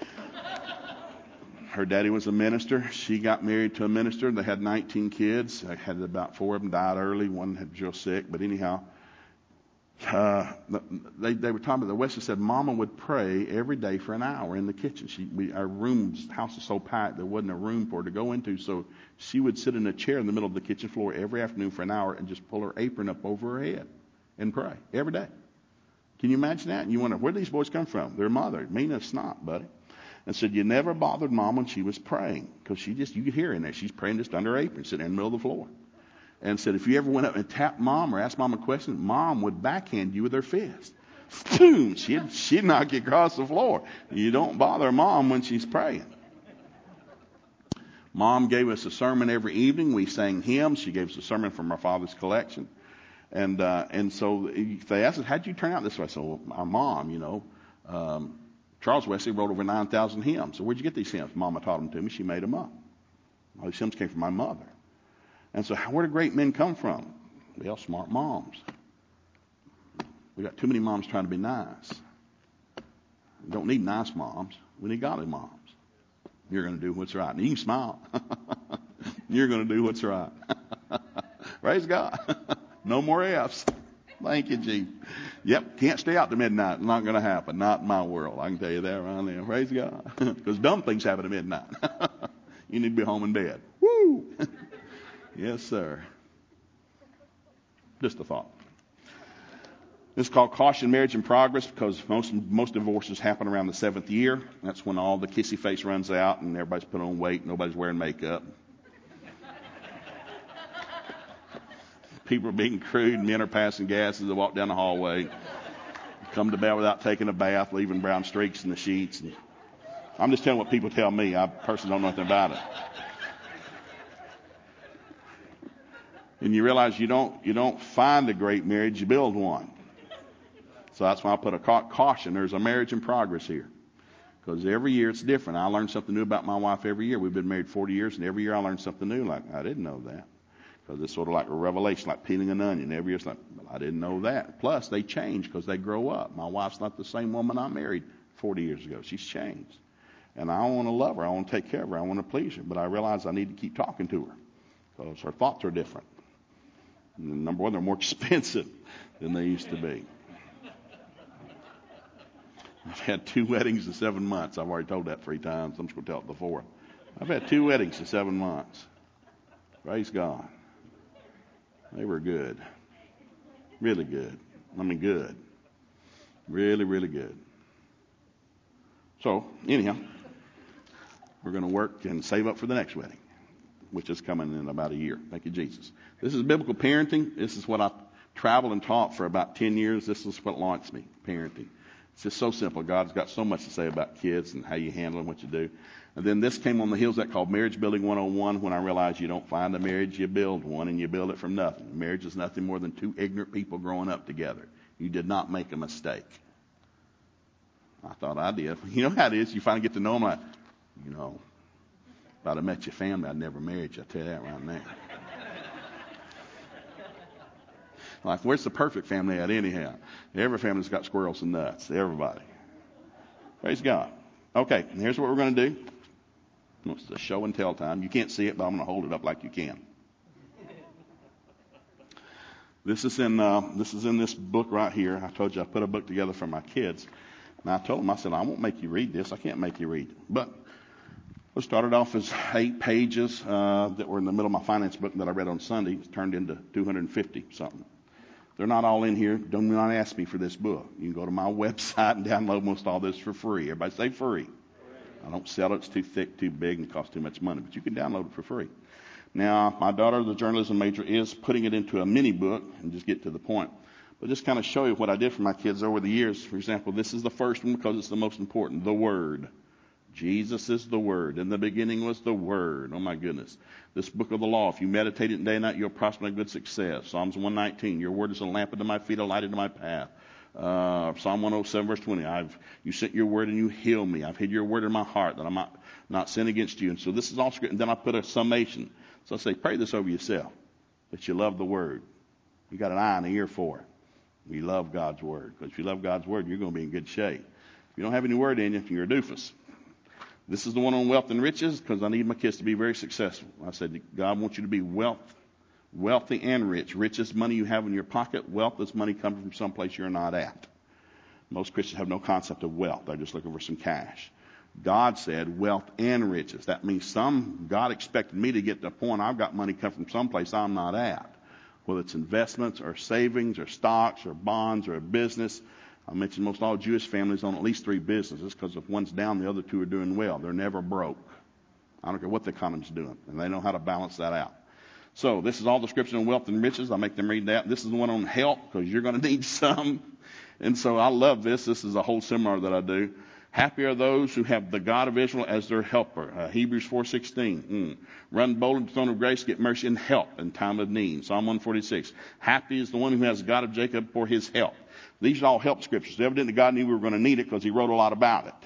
Her daddy was a minister. She got married to a minister. They had nineteen kids. I had about four of them died early. One had real sick. But anyhow, uh, they, they were talking about, the Wesley said Mama would pray every day for an hour in the kitchen. She, we, our rooms, house was so packed, there wasn't a room for her to go into. So she would sit in a chair in the middle of the kitchen floor every afternoon for an hour and just pull her apron up over her head and pray every day. Can you imagine that? And you wonder, where did these boys come from? Their mother. Mean as snot, buddy. And said, you never bothered Mom when she was praying. Because she just, you could hear her in there. She's praying just under her apron, sitting there in the middle of the floor. And said, if you ever went up and tapped Mom or asked Mom a question, Mom would backhand you with her fist. Boom! She'd, she'd knock you across the floor. You don't bother Mom when she's praying. Mom gave us a sermon every evening. We sang hymns. She gave us a sermon from our father's collection. And uh, and so they asked us, how'd you turn out this way? So well, our mom, you know, um, Charles Wesley wrote over nine thousand hymns. So where'd you get these hymns? Mama taught them to me. She made them up. All these hymns came from my mother. And so where do great men come from? Well, smart moms. We got too many moms trying to be nice. We don't need nice moms. We need godly moms. You're going to do what's right. And you can smile. You're going to do what's right. Praise God. No more F's. Thank you, Chief. Yep, can't stay out to midnight. Not going to happen. Not in my world. I can tell you that right now. Praise God. Because dumb things happen at midnight. You need to be home in bed. Woo! Yes, sir. Just a thought. This is called Caution Marriage in Progress because most most divorces happen around the seventh year. That's when all the kissy face runs out and everybody's put on weight. Nobody's wearing makeup. People are being crude. Men are passing gas as they walk down the hallway. Come to bed without taking a bath, leaving brown streaks in the sheets. And I'm just telling what people tell me. I personally don't know anything about it. And you realize you don't you don't find a great marriage, you build one. So that's why I put a caution. There's a marriage in progress here. Because every year it's different. I learn something new about my wife every year. We've been married forty years, and every year I learn something new. Like, I didn't know that. Because it's sort of like a revelation, like peeling an onion. Every year it's like, well, I didn't know that. Plus, they change because they grow up. My wife's not the same woman I married forty years ago. She's changed. And I want to love her. I want to take care of her. I want to please her. But I realize I need to keep talking to her because her thoughts are different. And number one, they're more expensive than they used to be. I've had two weddings in seven months. I've already told that three times. I'm just going to tell it the fourth. I've had two weddings in seven months. Praise God. They were good. Really good. I mean, good. Really, really good. So, anyhow, we're going to work and save up for the next wedding, which is coming in about a year. Thank you, Jesus. This is biblical parenting. This is what I've traveled and taught for about ten years. This is what launched me, parenting. It's just so simple. God's got so much to say about kids and how you handle them, what you do. And then this came on the heels of that called Marriage Building one oh one when I realized you don't find a marriage, you build one, and you build it from nothing. Marriage is nothing more than two ignorant people growing up together. You did not make a mistake. I thought I did. You know how it is. You finally get to know them like, you know, if I'd have met your family, I'd never married you. I'll tell you that right now. Like, where's the perfect family at anyhow? Every family's got squirrels and nuts. Everybody. Praise God. Okay, and here's what we're going to do. It's the show and tell time. You can't see it, but I'm going to hold it up like you can. This is in uh, this is in this book right here. I told you I put a book together for my kids. And I told them, I said, I won't make you read this. I can't make you read it. But it started off as eight pages uh, that were in the middle of my finance book that I read on Sunday. It's turned into two hundred fifty something. They're not all in here. Don't not ask me for this book. You can go to my website and download most all this for free. Everybody say free. I don't sell it. It's too thick, too big, and it costs too much money. But you can download it for free. Now, my daughter, the journalism major, is putting it into a mini book and just get to the point. But just kind of show you what I did for my kids over the years. For example, this is the first one because it's the most important. The Word. Jesus is the Word. In the beginning was the Word. Oh, my goodness. This book of the law, if you meditate it day and night, you'll prosper and have good success. Psalms one nineteen, your word is a lamp unto my feet, a light unto my path. Uh, Psalm one oh seven, verse twenty, I've, you sent your word and you heal me. I've hid your word in my heart that I might not sin against you. And so this is all script. And then I put a summation. So I say, pray this over yourself, that you love the Word. You got an eye and an ear for it. You love God's Word. Because if you love God's Word, you're going to be in good shape. If you don't have any Word in you, you're a doofus. This is the one on wealth and riches because I need my kids to be very successful. I said, God wants you to be wealth, wealthy and rich. Rich is money you have in your pocket. Wealth is money coming from someplace you're not at. Most Christians have no concept of wealth. They're just looking for some cash. God said wealth and riches. That means some, God expected me to get to a point I've got money coming from someplace I'm not at. Whether it's investments or savings or stocks or bonds or a business. I mentioned most all Jewish families own at least three businesses because if one's down, the other two are doing well. They're never broke. I don't care what the economy's doing. And they know how to balance that out. So this is all the scripture on wealth and riches. I make them read that. This is the one on help because you're going to need some. And so I love this. This is a whole seminar that I do. Happy are those who have the God of Israel as their helper. Uh, Hebrews four sixteen. Mm. Run boldly to the throne of grace, get mercy and help in time of need. Psalm one forty-six. Happy is the one who has the God of Jacob for his help. These are all help scriptures. Evidently God knew we were going to need it because he wrote a lot about it.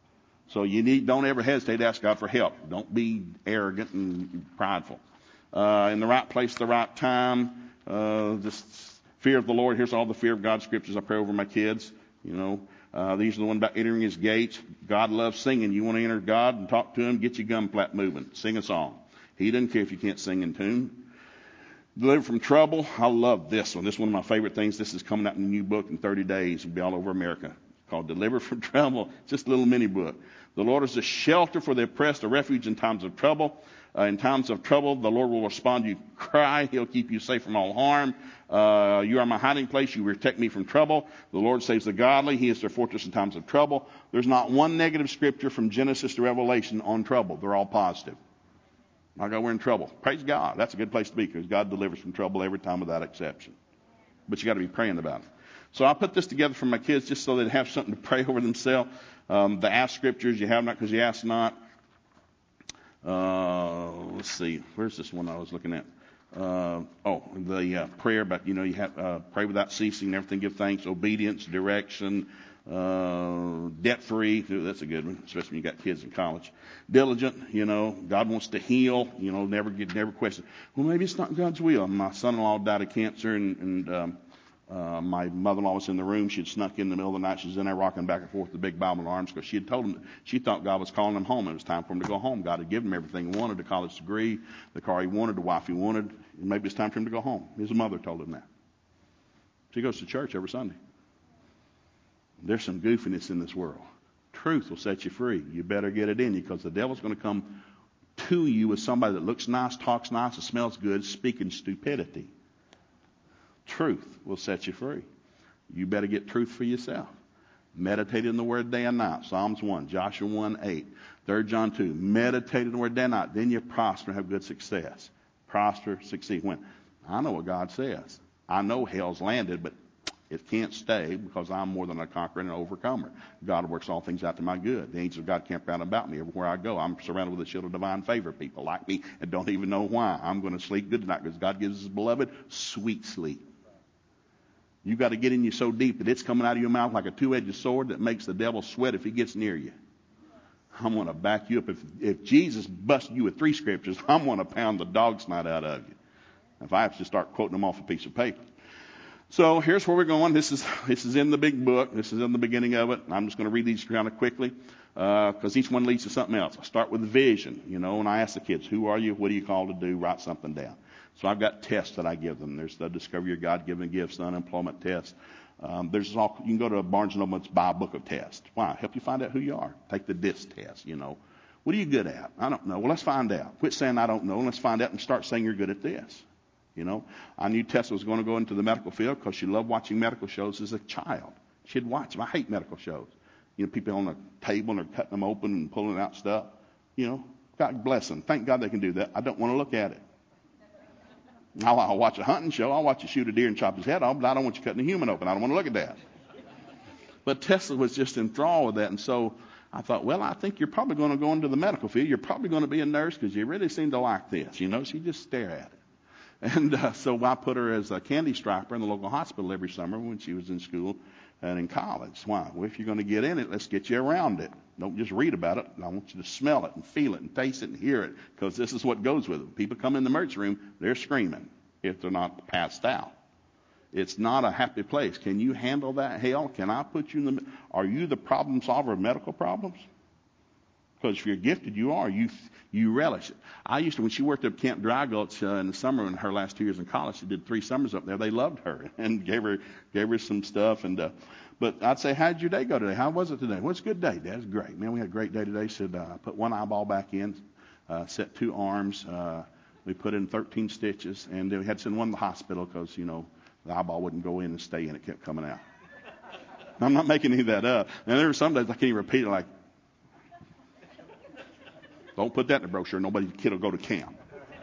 So you need, don't ever hesitate to ask God for help. Don't be arrogant and prideful. Uh, in the right place, the right time. Uh, just fear of the Lord. Here's all the fear of God scriptures I pray over my kids. You know, uh, these are the ones about entering his gates. God loves singing. You want to enter God and talk to him, get your gum flap moving. Sing a song. He doesn't care if you can't sing in tune. Deliver from trouble. I love this one. This is one of my favorite things. This is coming out in a new book in thirty days. It'll be all over America. It's called Deliver from Trouble. Just a little mini book. The Lord is a shelter for the oppressed, a refuge in times of trouble. Uh, in times of trouble, the Lord will respond. You cry. He'll keep you safe from all harm. Uh, you are my hiding place. You protect me from trouble. The Lord saves the godly. He is their fortress in times of trouble. There's not one negative scripture from Genesis to Revelation on trouble. They're all positive. My God, we're in trouble. Praise God. That's a good place to be because God delivers from trouble every time without exception. But you got to be praying about it. So I put this together for my kids just so they'd have something to pray over themselves. Um, the ask scriptures, you have not because you ask not. Uh, let's see. Where's this one I was looking at? Uh, oh, the uh, prayer about, you know, you have uh, pray without ceasing, everything give thanks, obedience, direction, uh, debt-free. That's a good one, especially when you got kids in college. Diligent, you know, God wants to heal, you know, never get, never question. Well, maybe it's not God's will. My son-in-law died of cancer and, and um, Uh, my mother-in-law was in the room. She had snuck in the middle of the night. She was in there rocking back and forth with the big Bible in her arms because she had told him, she thought God was calling him home. It was time for him to go home. God had given him everything he wanted, the college degree, the car he wanted, the wife he wanted. And maybe it's time for him to go home. His mother told him that. She goes to church every Sunday. There's some goofiness in this world. Truth will set you free. You better get it in you because the devil's going to come to you with somebody that looks nice, talks nice, and smells good, speaking stupidity. Truth will set you free. You better get truth for yourself. Meditate in the Word day and night. Psalms one, Joshua one, eight, Third John two. Meditate in the Word day and night. Then you prosper and have good success. Prosper, succeed. When? I know what God says. I know hell's landed, but it can't stay because I'm more than a conqueror and an overcomer. God works all things out to my good. The angels of God camp round about me everywhere I go. I'm surrounded with a shield of divine favor. People like me and don't even know why. I'm going to sleep good tonight because God gives his beloved sweet sleep. You got to get in you so deep that it's coming out of your mouth like a two-edged sword that makes the devil sweat if he gets near you. I'm going to back you up. If, if Jesus busted you with three scriptures, I'm going to pound the dog snot out of you. If I have to start quoting them off a piece of paper. So here's where we're going. This is this is in the big book. This is in the beginning of it. I'm just going to read these kind of quickly because uh, each one leads to something else. I start with the vision, you know, and I ask the kids, who are you? What are you called to do? Write something down. So I've got tests that I give them. There's the Discover Your God-Given Gifts, the unemployment test. Um, there's all, you can go to Barnes and Noble and buy a book of tests. Why? Help you find out who you are. Take the DISC test, you know. What are you good at? I don't know. Well, let's find out. Quit saying I don't know. Let's find out and start saying you're good at this. You know, I knew Tessa was going to go into the medical field because she loved watching medical shows as a child. She'd watch them. I hate medical shows. You know, people on the table and they're cutting them open and pulling out stuff. You know, God bless them. Thank God they can do that. I don't want to look at it. I'll, I'll watch a hunting show. I'll watch you shoot a deer and chop his head off, but I don't want you cutting a human open. I don't want to look at that. But Tessa was just enthralled with that. And so I thought, well, I think you're probably going to go into the medical field. You're probably going to be a nurse because you really seem to like this. You know, she'd just stare at it. And uh, so I put her as a candy striper in the local hospital every summer when she was in school and in college. Why? Well, if you're going to get in it, let's get you around it. Don't just read about it. I want you to smell it and feel it and taste it and hear it because this is what goes with it. People come in the emergency room, they're screaming if they're not passed out. It's not a happy place. Can you handle that hell? Can I put you in the... Are you the problem solver of medical problems? Because if you're gifted, you are. You you relish it. I used to, when she worked up Camp Dry Gulch uh, in the summer in her last two years in college, she did three summers up there. They loved her and gave her gave her some stuff. And uh, but I'd say, how'd your day go today? How was it today? Well, it's a good day, Dad. It's great. Man, we had a great day today. Said, uh, put one eyeball back in, uh, set two arms. Uh, we put in thirteen stitches, and then we had to send one to the hospital because, you know, the eyeball wouldn't go in and stay in. It kept coming out. I'm not making any of that up. And there were some days I can't even repeat it like, don't put that in the brochure. Nobody's kid will go to camp.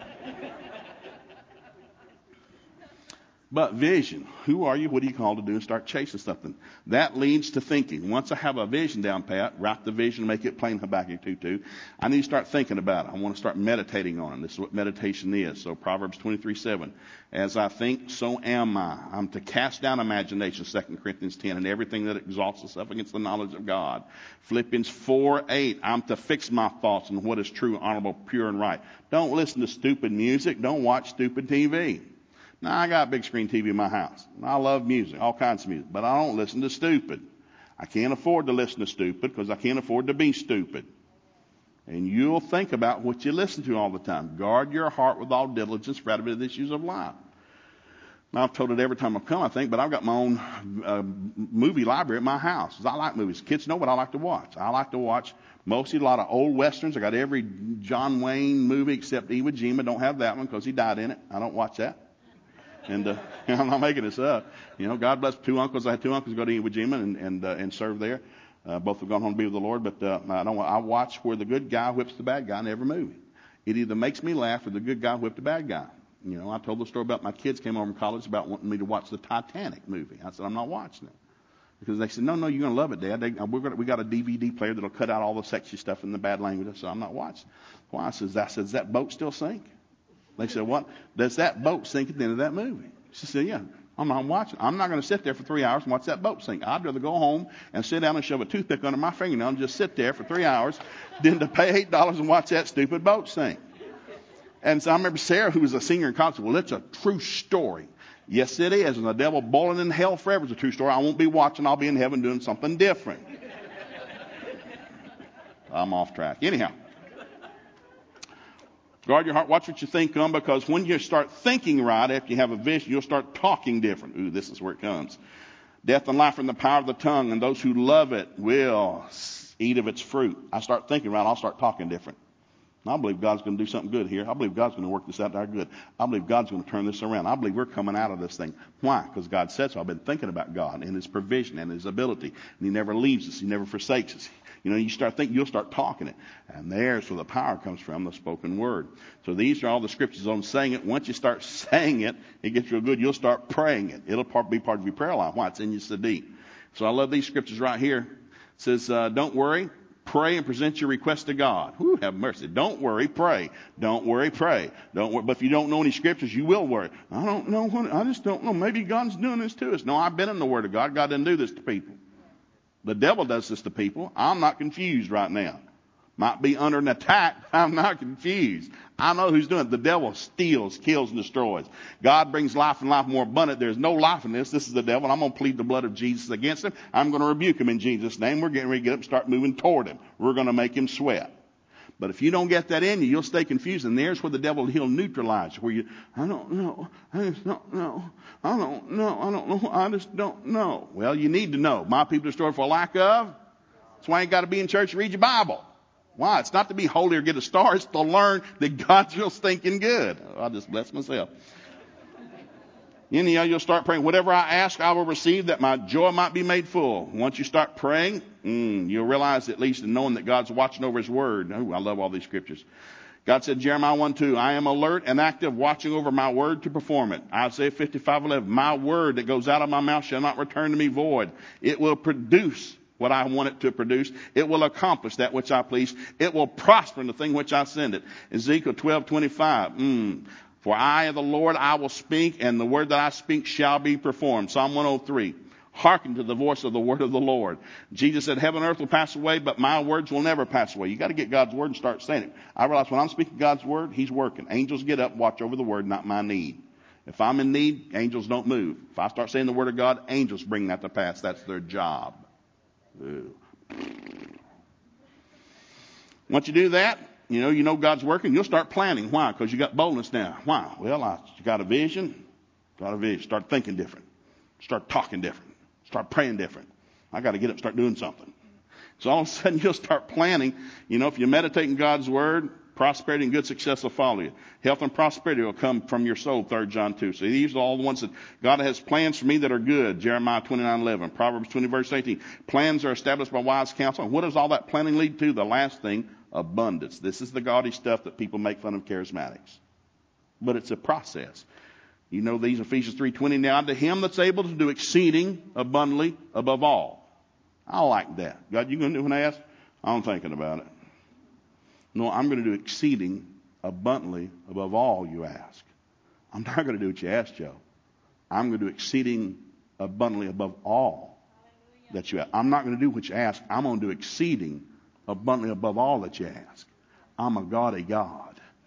But vision. Who are you? What are you called to do? And start chasing something. That leads to thinking. Once I have a vision down pat, write the vision, make it plain, Habakkuk two two. I need to start thinking about it. I want to start meditating on it. This is what meditation is. So Proverbs twenty-three seven. As I think, so am I. I'm to cast down imagination, Second Corinthians ten, and everything that exalts itself against the knowledge of God. Philippians four eight. I'm to fix my thoughts on what is true, honorable, pure, and right. Don't listen to stupid music. Don't watch stupid T V. Now, I got a big screen T V in my house. I love music, all kinds of music, but I don't listen to stupid. I can't afford to listen to stupid because I can't afford to be stupid. And you'll think about what you listen to all the time. Guard your heart with all diligence, for out of it are the issues of life. Now, I've told it every time I've come, I think, but I've got my own uh, movie library at my house. I like movies. Kids know what I like to watch. I like to watch mostly a lot of old westerns. I got every John Wayne movie except Iwo Jima. Don't have that one because he died in it. I don't watch that. And uh, I'm not making this up. You know, God bless two uncles. I had two uncles go to Iwo Jima and and, uh, and serve there. Uh, both have gone home to be with the Lord. But uh, I don't. I watch where the good guy whips the bad guy in every movie. It either makes me laugh or the good guy whipped the bad guy. You know, I told the story about my kids came over from college about wanting me to watch the Titanic movie. I said, I'm not watching it. Because they said, no, no, you're going to love it, Dad. They, we're gonna, we got a D V D player that'll cut out all the sexy stuff and the bad language. I said, I'm not watching. Why? I said, I said, does that boat still sink? They said, what? Does that boat sink at the end of that movie? She said, yeah, I'm not watching. I'm not going to sit there for three hours and watch that boat sink. I'd rather go home and sit down and shove a toothpick under my fingernail and just sit there for three hours than to pay eight dollars and watch that stupid boat sink. And so I remember Sarah, who was a senior in college, said, well, it's a true story. Yes, it is. And the devil boiling in hell forever is a true story. I won't be watching. I'll be in heaven doing something different. I'm off track. Anyhow. Guard your heart. Watch what you think on, because when you start thinking right after you have a vision, you'll start talking different. Ooh, this is where it comes. Death and life are in the power of the tongue, and those who love it will eat of its fruit. I start thinking right, I'll start talking different. I believe God's going to do something good here. I believe God's going to work this out to our good. I believe God's going to turn this around. I believe we're coming out of this thing. Why? Because God said so. I've been thinking about God and His provision and His ability. And He never leaves us. He never forsakes us. You know, you start thinking, you'll start talking it. And there's where the power comes from, the spoken word. So these are all the scriptures on saying it. Once you start saying it, it gets real good. You'll start praying it. It'll be part of your prayer life. Why? It's in you so deep. So I love these scriptures right here. It says, uh, don't worry. Pray and present your request to God. Whew, have mercy. Don't worry, pray. Don't worry, pray. Don't worry. But if you don't know any scriptures, you will worry. I don't know. What, I just don't know. Maybe God's doing this to us. No, I've been in the Word of God. God didn't do this to people. The devil does this to people. I'm not confused right now. Might be under an attack. I'm not confused. I know who's doing it. The devil steals, kills, and destroys. God brings life and life more abundant. There's no life in this. This is the devil. I'm going to plead the blood of Jesus against him. I'm going to rebuke him in Jesus' name. We're getting ready to get up and start moving toward him. We're going to make him sweat. But if you don't get that in you, you'll stay confused. And there's where the devil, he'll neutralize you. Where you, I don't know. I just don't know. I don't know. I don't know. I just don't know. Well, you need to know. My people destroyed for lack of. That's why you got to be in church and read your Bible. Why? It's not to be holy or get a star. It's to learn that God's real stinking good. I'll just bless myself. Anyhow, you'll start praying. Whatever I ask, I will receive, that my joy might be made full. Once you start praying, mm, you'll realize, at least in knowing that God's watching over his word. Oh, I love all these scriptures. God said, Jeremiah one two, I am alert and active, watching over my word to perform it. Isaiah fifty-five eleven, my word that goes out of my mouth shall not return to me void. It will produce what I want it to produce. It will accomplish that which I please. It will prosper in the thing which I send it. Ezekiel twelve twenty-five. Mm. For I, the Lord, I will speak, and the word that I speak shall be performed. Psalm one oh three. Hearken to the voice of the word of the Lord. Jesus said, heaven and earth will pass away, but my words will never pass away. You got to get God's word and start saying it. I realize when I'm speaking God's word, he's working. Angels get up, watch over the word, not my need. If I'm in need, angels don't move. If I start saying the word of God, angels bring that to pass. That's their job. Ooh. Once you do that, you know, you know God's working, you'll start planning. Why? Because you got boldness now. Why? Well, I got a vision. Got a vision. Start thinking different. Start talking different. Start praying different. I got to get up and start doing something. So all of a sudden you'll start planning. You know, if you meditate in God's word, prosperity and good success will follow you. Health and prosperity will come from your soul, Third John two. So these are all the ones that God has plans for me that are good. Jeremiah twenty-nine eleven, Proverbs twenty verse eighteen. Plans are established by wise counsel. And what does all that planning lead to? The last thing, abundance. This is the gaudy stuff that people make fun of charismatics. But it's a process. You know these, Ephesians three twenty, now to him that's able to do exceeding abundantly above all. I like that. God, you going to do what I ask? I'm thinking about it. No, I'm going to do exceeding abundantly above all you ask. I'm not going to do what you ask, Joe. I'm going to do exceeding abundantly above all that you ask. I'm not going to do what you ask. I'm going to do exceeding abundantly above all that you ask. I'm a God, a God.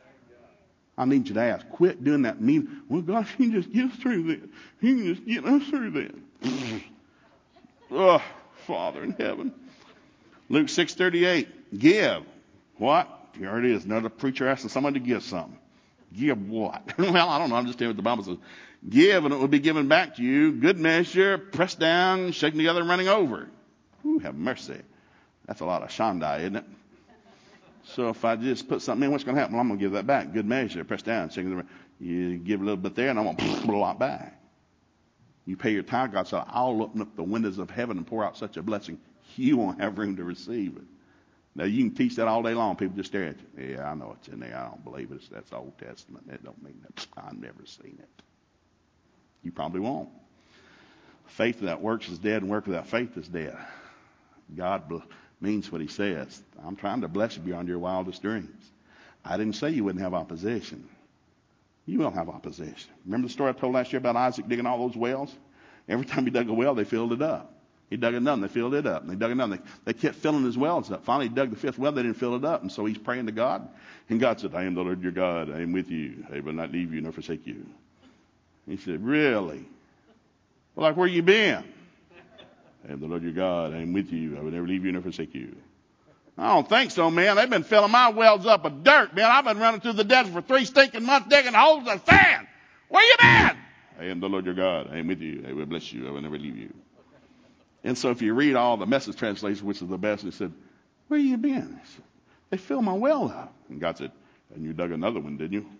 I need you to ask. Quit doing that mean. Well, God, He can just get us through this. He can just get us through this. Oh, Father in heaven. Luke six thirty-eight. Give. What? Here it is. Another preacher asking somebody to give something. Give what? Well, I don't know. I'm just telling you what the Bible says. Give and it will be given back to you. Good measure, pressed down, shaken together, and running over. Ooh, have mercy. That's a lot of Shandai, isn't it? So if I just put something in, what's going to happen? Well, I'm going to give that back. Good measure, pressed down, shaken together. You give a little bit there, and I'm going to put a lot back. You pay your tithe, God said, I'll open up the windows of heaven and pour out such a blessing, you won't have room to receive it. Now, you can teach that all day long. People just stare at you. Yeah, I know it's in there. I don't believe it. That's Old Testament. That don't mean that. I've never seen it. You probably won't. Faith without works is dead, and work without faith is dead. God means what He says. I'm trying to bless you beyond your wildest dreams. I didn't say you wouldn't have opposition. You will have opposition. Remember the story I told last year about Isaac digging all those wells? Every time he dug a well, they filled it up. He dug another, they filled it up. And they dug another. They, they kept filling his wells up. Finally, he dug the fifth well, they didn't fill it up. And so he's praying to God. And God said, I am the Lord your God. I am with you. I will not leave you nor forsake you. He said, really? Well, like, where you been? I am the Lord your God. I am with you. I will never leave you nor forsake you. I don't think so, man. They've been filling my wells up with dirt, man. I've been running through the desert for three stinking months digging holes in sand. Where you been? I am the Lord your God. I am with you. I will bless you. I will never leave you. And so if you read all the Message translation, which is the best, it said, where you been? Said, they filled my well up. And God said, and you dug another one, didn't you?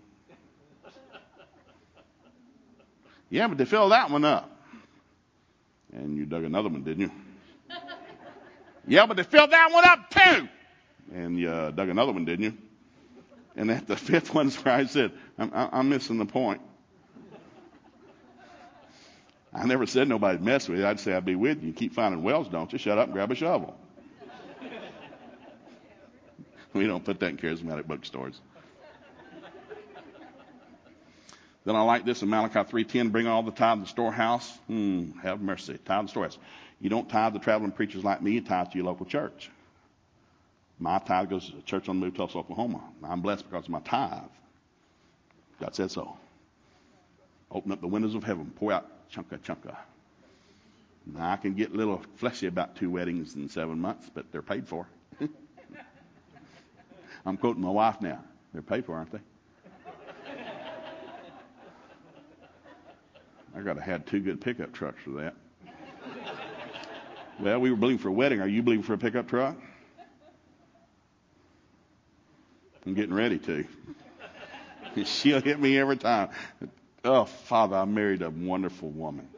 Yeah, but they filled that one up. And you dug another one, didn't you? Yeah, but they filled that one up too. And you uh, dug another one, didn't you? And at the fifth one's where I said, I'm, I'm missing the point. I never said nobody'd mess with you. I'd say I'd be with you. You keep finding wells, don't you? Shut up and grab a shovel. We don't put that in charismatic bookstores. Then I like this in Malachi three ten, bring all the tithe to the storehouse. Hmm, have mercy. Tithe to the storehouse. You don't tithe to traveling preachers like me, you tithe to your local church. My tithe goes to the church on the move to Tulsa, Oklahoma. I'm blessed because of my tithe. God said so. Open up the windows of heaven, pour out chunka chunka. Now, I can get a little fleshy about two weddings in seven months, but they're paid for. I'm quoting my wife now. They're paid for, aren't they? I got to have two good pickup trucks for that. Well, we were believing for a wedding. Are you believing for a pickup truck? I'm getting ready to. She'll hit me every time. Oh, Father, I married a wonderful woman.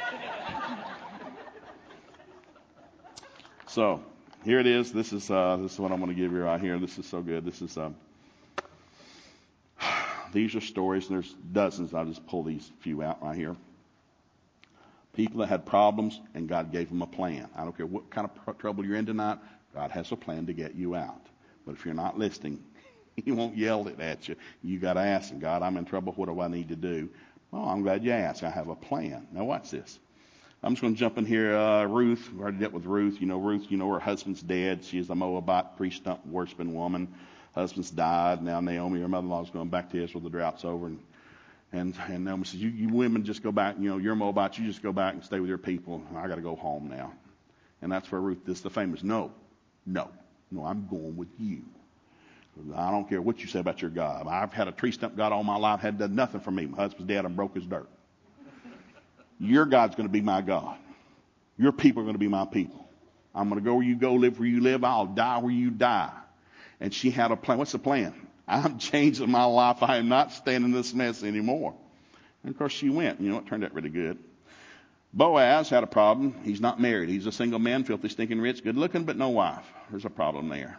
So here it is. This is uh, this is what I'm going to give you right here. This is so good. This is um, these are stories, and there's dozens. I'll just pull these few out right here. People that had problems, and God gave them a plan. I don't care what kind of trouble you're in tonight. God has a plan to get you out. But if you're not listening, He won't yell it at you. You got to ask Him, God, I'm in trouble. What do I need to do? Well, I'm glad you asked. I have a plan. Now watch this. I'm just going to jump in here. Uh, Ruth, we already dealt with Ruth. You know, Ruth, you know, her husband's dead. She is a Moabite, pre-stump worshiping woman. Husband's died. Now Naomi, her mother-in-law, is going back to Israel. The drought's over. And and, and Naomi says, you, you women just go back. You know, you're Moabites. You just go back and stay with your people. I got to go home now. And that's where Ruth, this is the famous, no, no, no, I'm going with you. I don't care what you say about your God. I've had a tree stump God all my life, had done nothing for me. My husband's dead, I broke his dirt. Your God's going to be my God. Your people are going to be my people. I'm going to go where you go, live where you live. I'll die where you die. And she had a plan. What's the plan? I'm changing my life. I am not staying in this mess anymore. And of course she went. You know, it turned out really good. Boaz had a problem. He's not married. He's a single man, filthy, stinking rich, good looking, but no wife. There's a problem there.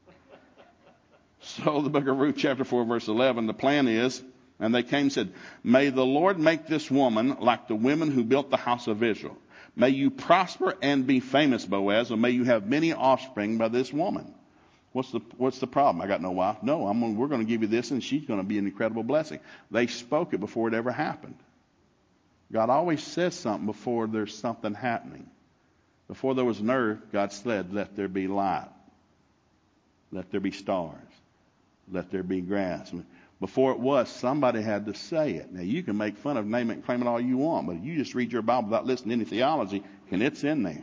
So the book of Ruth, chapter four, verse eleven, the plan is, and they came and said, may the Lord make this woman like the women who built the house of Israel. May you prosper and be famous, Boaz, and may you have many offspring by this woman. What's the what's the problem? I got no wife. No, I'm gonna, we're going to give you this, and she's going to be an incredible blessing. They spoke it before it ever happened. God always says something before there's something happening. Before there was an earth, God said, let there be light. Let there be stars. Let there be grass. Before it was, somebody had to say it. Now, you can make fun of name it and claim it all you want, but you just read your Bible without listening to any theology, and it's in there.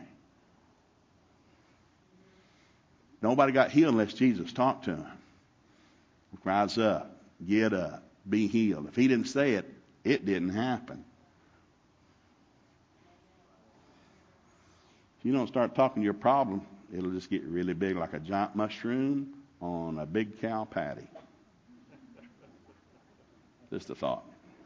Nobody got healed unless Jesus talked to them. Rise up, get up, be healed. If He didn't say it, it didn't happen. If you don't start talking your problem, it'll just get really big like a giant mushroom on a big cow patty. Just a thought.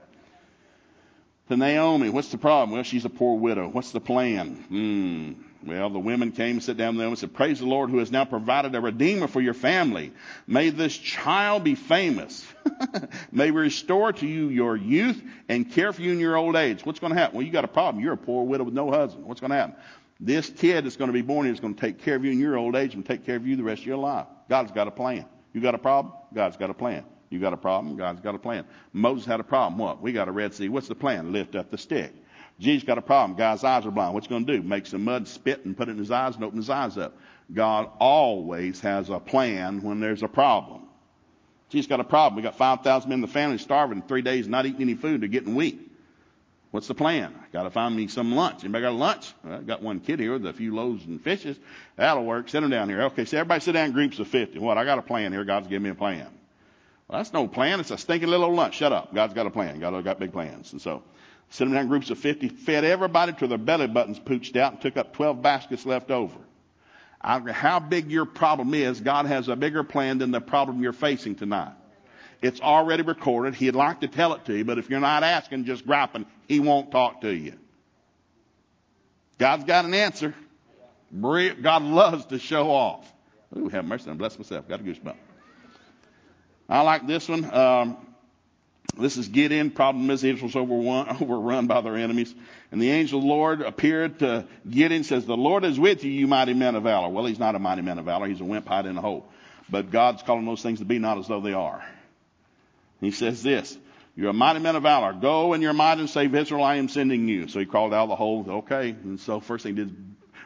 To Naomi, what's the problem? Well, she's a poor widow. What's the plan? Hmm. Well, the women came and sat down with them and said, praise the Lord who has now provided a redeemer for your family. May this child be famous. May we restore to you your youth and care for you in your old age. What's going to happen? Well, you got a problem. You're a poor widow with no husband. What's going to happen? This kid that's going to be born here is going to take care of you in your old age and take care of you the rest of your life. God's got a plan. You got a problem? God's got a plan. You got a problem? God's got a plan. Moses had a problem. What? We got a Red Sea. What's the plan? Lift up the stick. Jesus got a problem. Guy's eyes are blind. What's he going to do? Make some mud, spit, and put it in his eyes and open his eyes up. God always has a plan when there's a problem. Jesus got a problem. We got five thousand men in the family starving three days, not eating any food. They're getting weak. What's the plan? I got to find me some lunch. Anybody got a lunch? Well, I got one kid here with a few loaves and fishes. That'll work. Sit them down here. Okay, so everybody sit down in groups of fifty. What? I got a plan here. God's given me a plan. Well, that's no plan. It's a stinking little old lunch. Shut up. God's got a plan. God's got big plans. And so, sit them down in groups of fifty, fed everybody till their belly buttons pooched out and took up twelve baskets left over. I don't care how big your problem is, God has a bigger plan than the problem you're facing tonight. It's already recorded. He'd like to tell it to you, but if you're not asking, just griping, He won't talk to you. God's got an answer. God loves to show off. Ooh, have mercy and bless myself. Got a goosebump. I like this one. Um, this is Gideon. Problem is Israel's overrun, overrun by their enemies. And the angel of the Lord appeared to Gideon, says, the Lord is with you, you mighty man of valor. Well, he's not a mighty man of valor. He's a wimp hiding in a hole. But God's calling those things to be not as though they are. He says this, you're a mighty man of valor. Go in your might and save Israel. I am sending you. So he crawled out of the hole. Okay. And so first thing he did,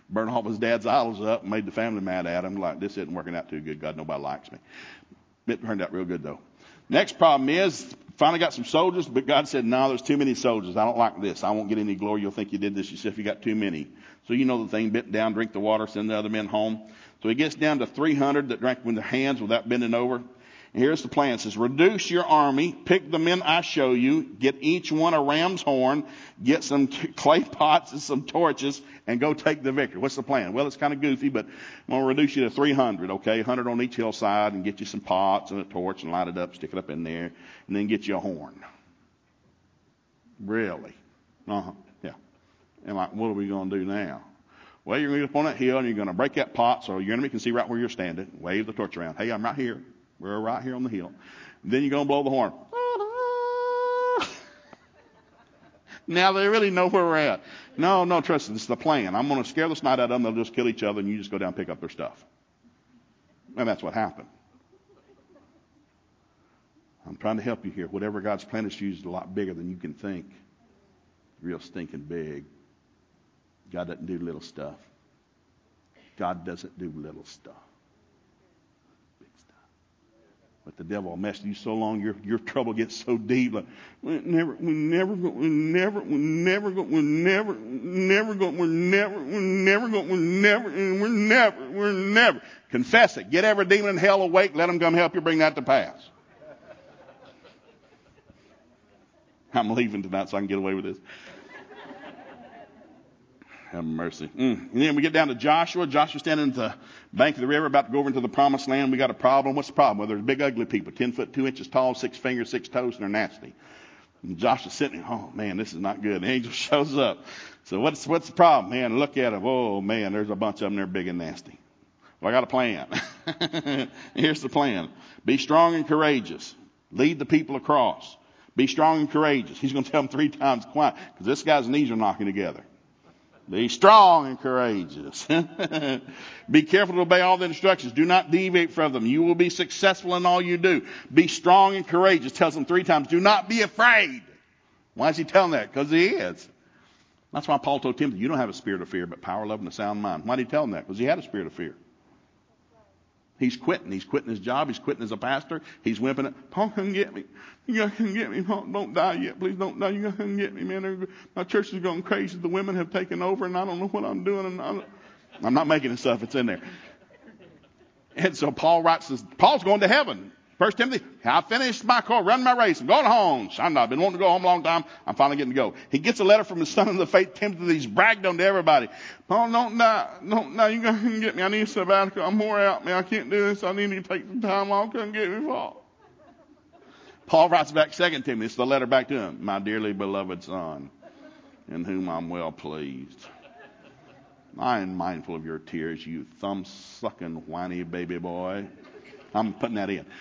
Burned all of his dad's idols up and made the family mad at him. Like, this isn't working out too good. God, nobody likes me. It turned out real good, though. Next problem is, finally got some soldiers, but God said, no, there's too many soldiers. I don't like this. I won't get any glory. You'll think you did this yourself. You got too many. So you know the thing, bit down, drink the water, send the other men home. So he gets down to three hundred that drank with their hands without bending over. And here's the plan. It says, reduce your army, pick the men I show you, get each one a ram's horn, get some clay pots and some torches, and go take the victory. What's the plan? Well, it's kind of goofy, but I'm going to reduce you to three hundred, okay? one hundred on each hillside, and get you some pots and a torch and light it up, stick it up in there, and then get you a horn. Really? Uh-huh. Yeah. And like, what are we going to do now? Well, you're going to get up on that hill, and you're going to break that pot so your enemy can see right where you're standing. Wave the torch around. Hey, I'm right here. We're right here on the hill. Then you're going to blow the horn. Now they really know where we're at. No, no, trust me. This is the plan. I'm going to scare the snot out of them. They'll just kill each other, and you just go down and pick up their stuff. And that's what happened. I'm trying to help you here. Whatever God's plan is for you is a lot bigger than you can think. Real stinking big. God doesn't do little stuff. God doesn't do little stuff. But the devil will mess with you so long, your your trouble gets so deep. Like, we never, we never, we never, we never, we never, never, we're never, we're never, we're never, and we're never, we're never. Confess it. Get every demon in hell awake. Let them come help you bring that to pass. I'm leaving tonight so I can get away with this. Have mercy. Mm. And then we get down to Joshua. Joshua standing at the bank of the river, about to go over into the promised land. We got a problem. What's the problem? Well, there's big ugly people, ten foot two inches tall, six fingers, six toes, and they're nasty. And Joshua's sitting there, oh man, this is not good. The angel shows up. So what's what's the problem? Man, look at them. Oh man, there's a bunch of them. They're big and nasty. Well, I got a plan. Here's the plan. Be strong and courageous. Lead the people across. Be strong and courageous. He's going to tell them three times quiet because this guy's knees are knocking together. Be strong and courageous. Be careful to obey all the instructions. Do not deviate from them. You will be successful in all you do. Be strong and courageous. Tells them three times. Do not be afraid. Why is he telling that? Because he is. That's why Paul told Timothy, you don't have a spirit of fear, but power, love, and a sound mind. Why did he tell him that? Because he had a spirit of fear. He's quitting. He's quitting his job. He's quitting as a pastor. He's wimping it. Paul, come get me. You gotta come get me. Paul, don't die yet. Please don't die. You gotta come get me, man. My church is going crazy. The women have taken over, and I don't know what I'm doing. And I'm, I'm not making this stuff. It's in there. And so Paul writes this. Paul's going to heaven. First Timothy, I finished my course, run my race, I'm going home. Son, I've been wanting to go home a long time. I'm finally getting to go. He gets a letter from his son of the faith, Timothy. He's bragged on to everybody. Paul, don't die. Don't die. You got to get me. I need a sabbatical. I'm wore out, man. I can't do this. I need to take some time off. Come get me, Paul. Paul writes back Second Timothy. It's the letter back to him. My dearly beloved son, in whom I'm well pleased. I am mindful of your tears, you thumb-sucking, whiny baby boy. I'm putting that in.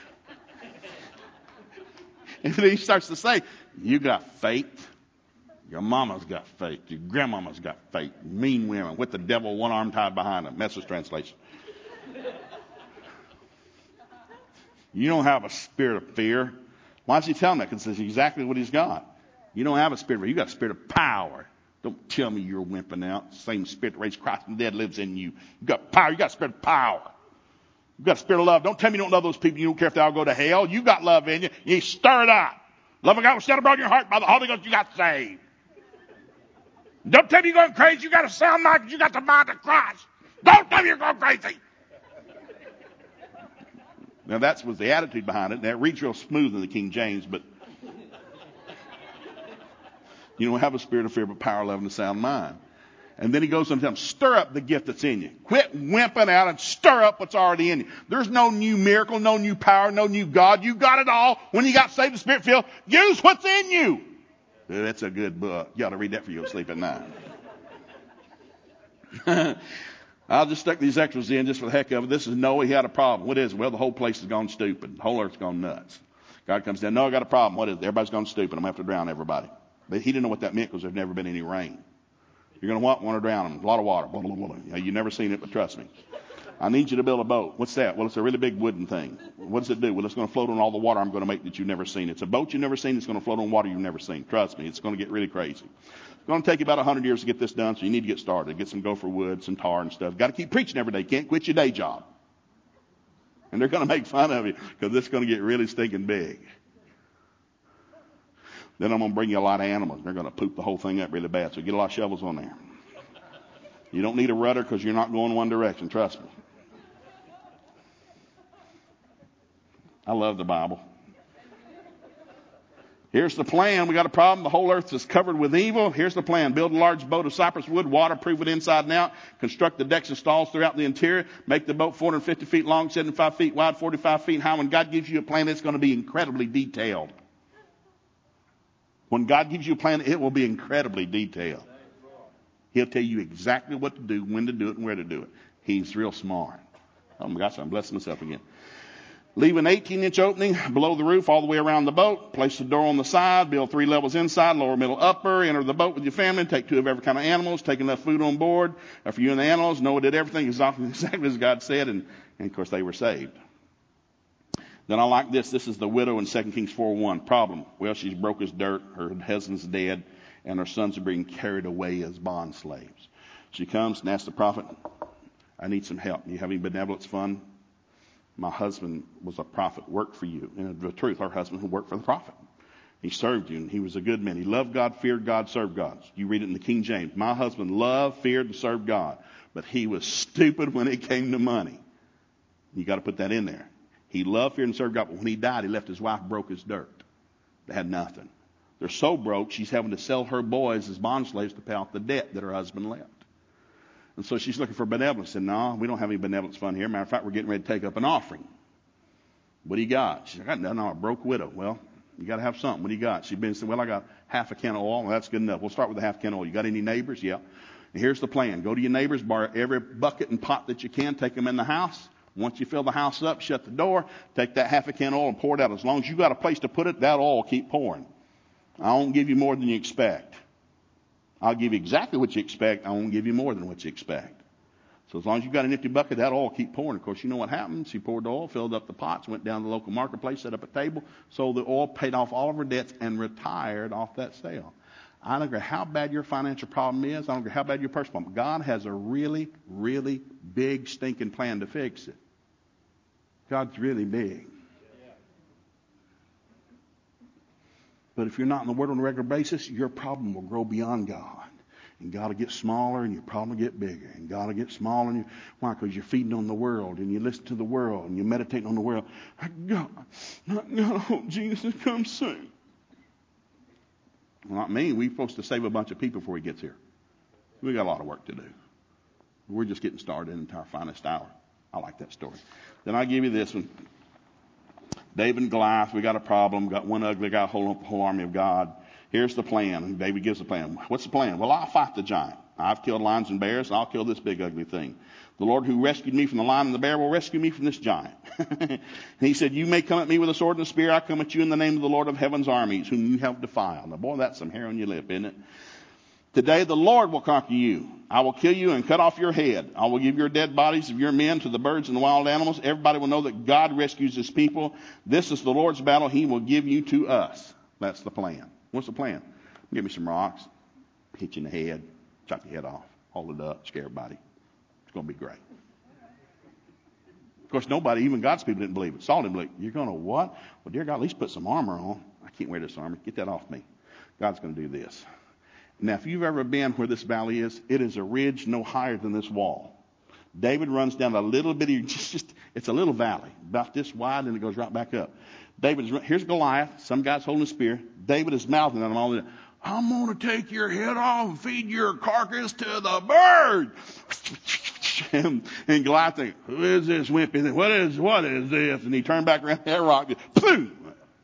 And then he starts to say, you got faith. Your mama's got faith. Your grandmama's got faith. Mean women with the devil one arm tied behind them. Message translation. You don't have a spirit of fear. Why is he telling that? Because it's exactly what he's got. You don't have a spirit of fear. You got a spirit of power. Don't tell me you're wimping out. The same spirit that raised Christ from the dead lives in you. You got power. You got a spirit of power. You've got a spirit of love. Don't tell me you don't love those people. You don't care if they all go to hell. You got love in you. You stir it up. Love of God was set abroad in your heart by the Holy Ghost. You got saved. Don't tell me you're going crazy. You got a sound mind. You got the mind of Christ. Don't tell me you're going crazy. Now that was the attitude behind it. That reads real smooth in the King James, but you don't have a spirit of fear, but power, love, and a sound mind. And then he goes on to tell them, stir up the gift that's in you. Quit wimping out and stir up what's already in you. There's no new miracle, no new power, no new God. You got it all. When you got saved and spirit filled, use what's in you. That's a good book. You ought to read that for you to sleep at night. I'll just stick these extras in just for the heck of it. This is Noah. He had a problem. What is it? Well, the whole place has gone stupid. The whole earth's gone nuts. God comes down. No, I got a problem. What is it? Everybody's gone stupid. I'm going to have to drown everybody. But he didn't know what that meant because there's never been any rain. You're going to what? Want to drown them. A lot of water. Blah, blah, blah, blah. You've never seen it, but trust me. I need you to build a boat. What's that? Well, it's a really big wooden thing. What does it do? Well, it's going to float on all the water I'm going to make that you've never seen. It's a boat you've never seen. It's going to float on water you've never seen. Trust me, it's going to get really crazy. It's going to take you about one hundred years to get this done, so you need to get started. Get some gopher wood, some tar and stuff. Got to keep preaching every day. Can't quit your day job. And they're going to make fun of you because it's going to get really stinking big. Then I'm going to bring you a lot of animals. They're going to poop the whole thing up really bad, so get a lot of shovels on there. You don't need a rudder because you're not going one direction. Trust me. I love the Bible. Here's the plan. We got a problem. The whole earth is covered with evil. Here's the plan. Build a large boat of cypress wood, waterproof it inside and out. Construct the decks and stalls throughout the interior. Make the boat four hundred fifty feet long, seventy-five feet wide, forty-five feet high. When God gives you a plan, it's going to be incredibly detailed. When God gives you a plan, it will be incredibly detailed. He'll tell you exactly what to do, when to do it, and where to do it. He's real smart. Oh my gosh, I'm blessing myself again. Leave an eighteen inch opening below the roof all the way around the boat. Place the door on the side. Build three levels inside, lower, middle, upper. Enter the boat with your family. Take two of every kind of animals. Take enough food on board for you and the animals. Noah did everything exactly, exactly as God said. And, and of course, they were saved. Then I like this. This is the widow in Second Kings four one. Problem. Well, she's broke as dirt. Her husband's dead. And her sons are being carried away as bond slaves. She comes and asks the prophet, I need some help. You have any benevolence fund? My husband was a prophet, worked for you. And the truth, her husband who worked for the prophet. He served you, and he was a good man. He loved God, feared God, served God. You read it in the King James. My husband loved, feared, and served God. But he was stupid when it came to money. You got to put that in there. He loved, feared, and served God. But when he died, he left his wife broke as dirt. They had nothing. They're so broke, she's having to sell her boys as bond slaves to pay off the debt that her husband left. And so she's looking for benevolence. Said, no, we don't have any benevolence fund here. Matter of fact, we're getting ready to take up an offering. What do you got? She said, I got nothing. I'm a broke widow. Well, you got to have something. What do you got? She'd been said, well, I got half a can of oil. Well, that's good enough. We'll start with the half can of oil. You got any neighbors? Yeah. And here's the plan. Go to your neighbors, borrow every bucket and pot that you can. Take them in the house. Once you fill the house up, shut the door. Take that half a can of oil and pour it out. As long as you got a place to put it, that oil will keep pouring. I won't give you more than you expect. I'll give you exactly what you expect. I won't give you more than what you expect. So as long as you've got an empty bucket, that oil will keep pouring. Of course, you know what happened. She poured the oil, filled up the pots, went down to the local marketplace, set up a table, sold the oil, paid off all of her debts, and retired off that sale. I don't care how bad your financial problem is. I don't care how bad your personal problem. God has a really, really big stinking plan to fix it. God's really big. But if you're not in the Word on a regular basis, your problem will grow beyond God. And God will get smaller and your problem will get bigger. And God will get smaller. And you, why? Because you're feeding on the world and you listen to the world and you're meditating on the world. God, God, I hope Jesus comes soon. Well, not me. We're supposed to save a bunch of people before he gets here. We got a lot of work to do. We're just getting started into our finest hour. I like that story. Then I'll give you this one. David and Goliath, we got a problem. Got one ugly guy holding up the whole army of God. Here's the plan. David gives the plan. What's the plan? Well, I'll fight the giant. I've killed lions and bears, and I'll kill this big ugly thing. The Lord who rescued me from the lion and the bear will rescue me from this giant. And he said, you may come at me with a sword and a spear. I come at you in the name of the Lord of heaven's armies, whom you have defiled. Now, boy, that's some hair on your lip, isn't it? Today the Lord will conquer you. I will kill you and cut off your head. I will give your dead bodies of your men to the birds and the wild animals. Everybody will know that God rescues his people. This is the Lord's battle. He will give you to us. That's the plan. What's the plan? Give me some rocks, hit you in the head, chop your head off, hold it up, scare everybody. It's going to be great. Of course, nobody, even God's people, didn't believe it. Saul didn't believe it. You're going to what? Well, dear God, at least put some armor on. I can't wear this armor. Get that off me. God's going to do this. Now, if you've ever been where this valley is, it is a ridge no higher than this wall. David runs down a little bitty, just, just it's a little valley, about this wide, and it goes right back up. David is, here's Goliath. Some guy's holding a spear. David is mouthing at him all the I'm going to take your head off and feed your carcass to the bird. And, and Goliath thinks, who is this wimp? What is, what is this? And he turned back around that rock. Boom!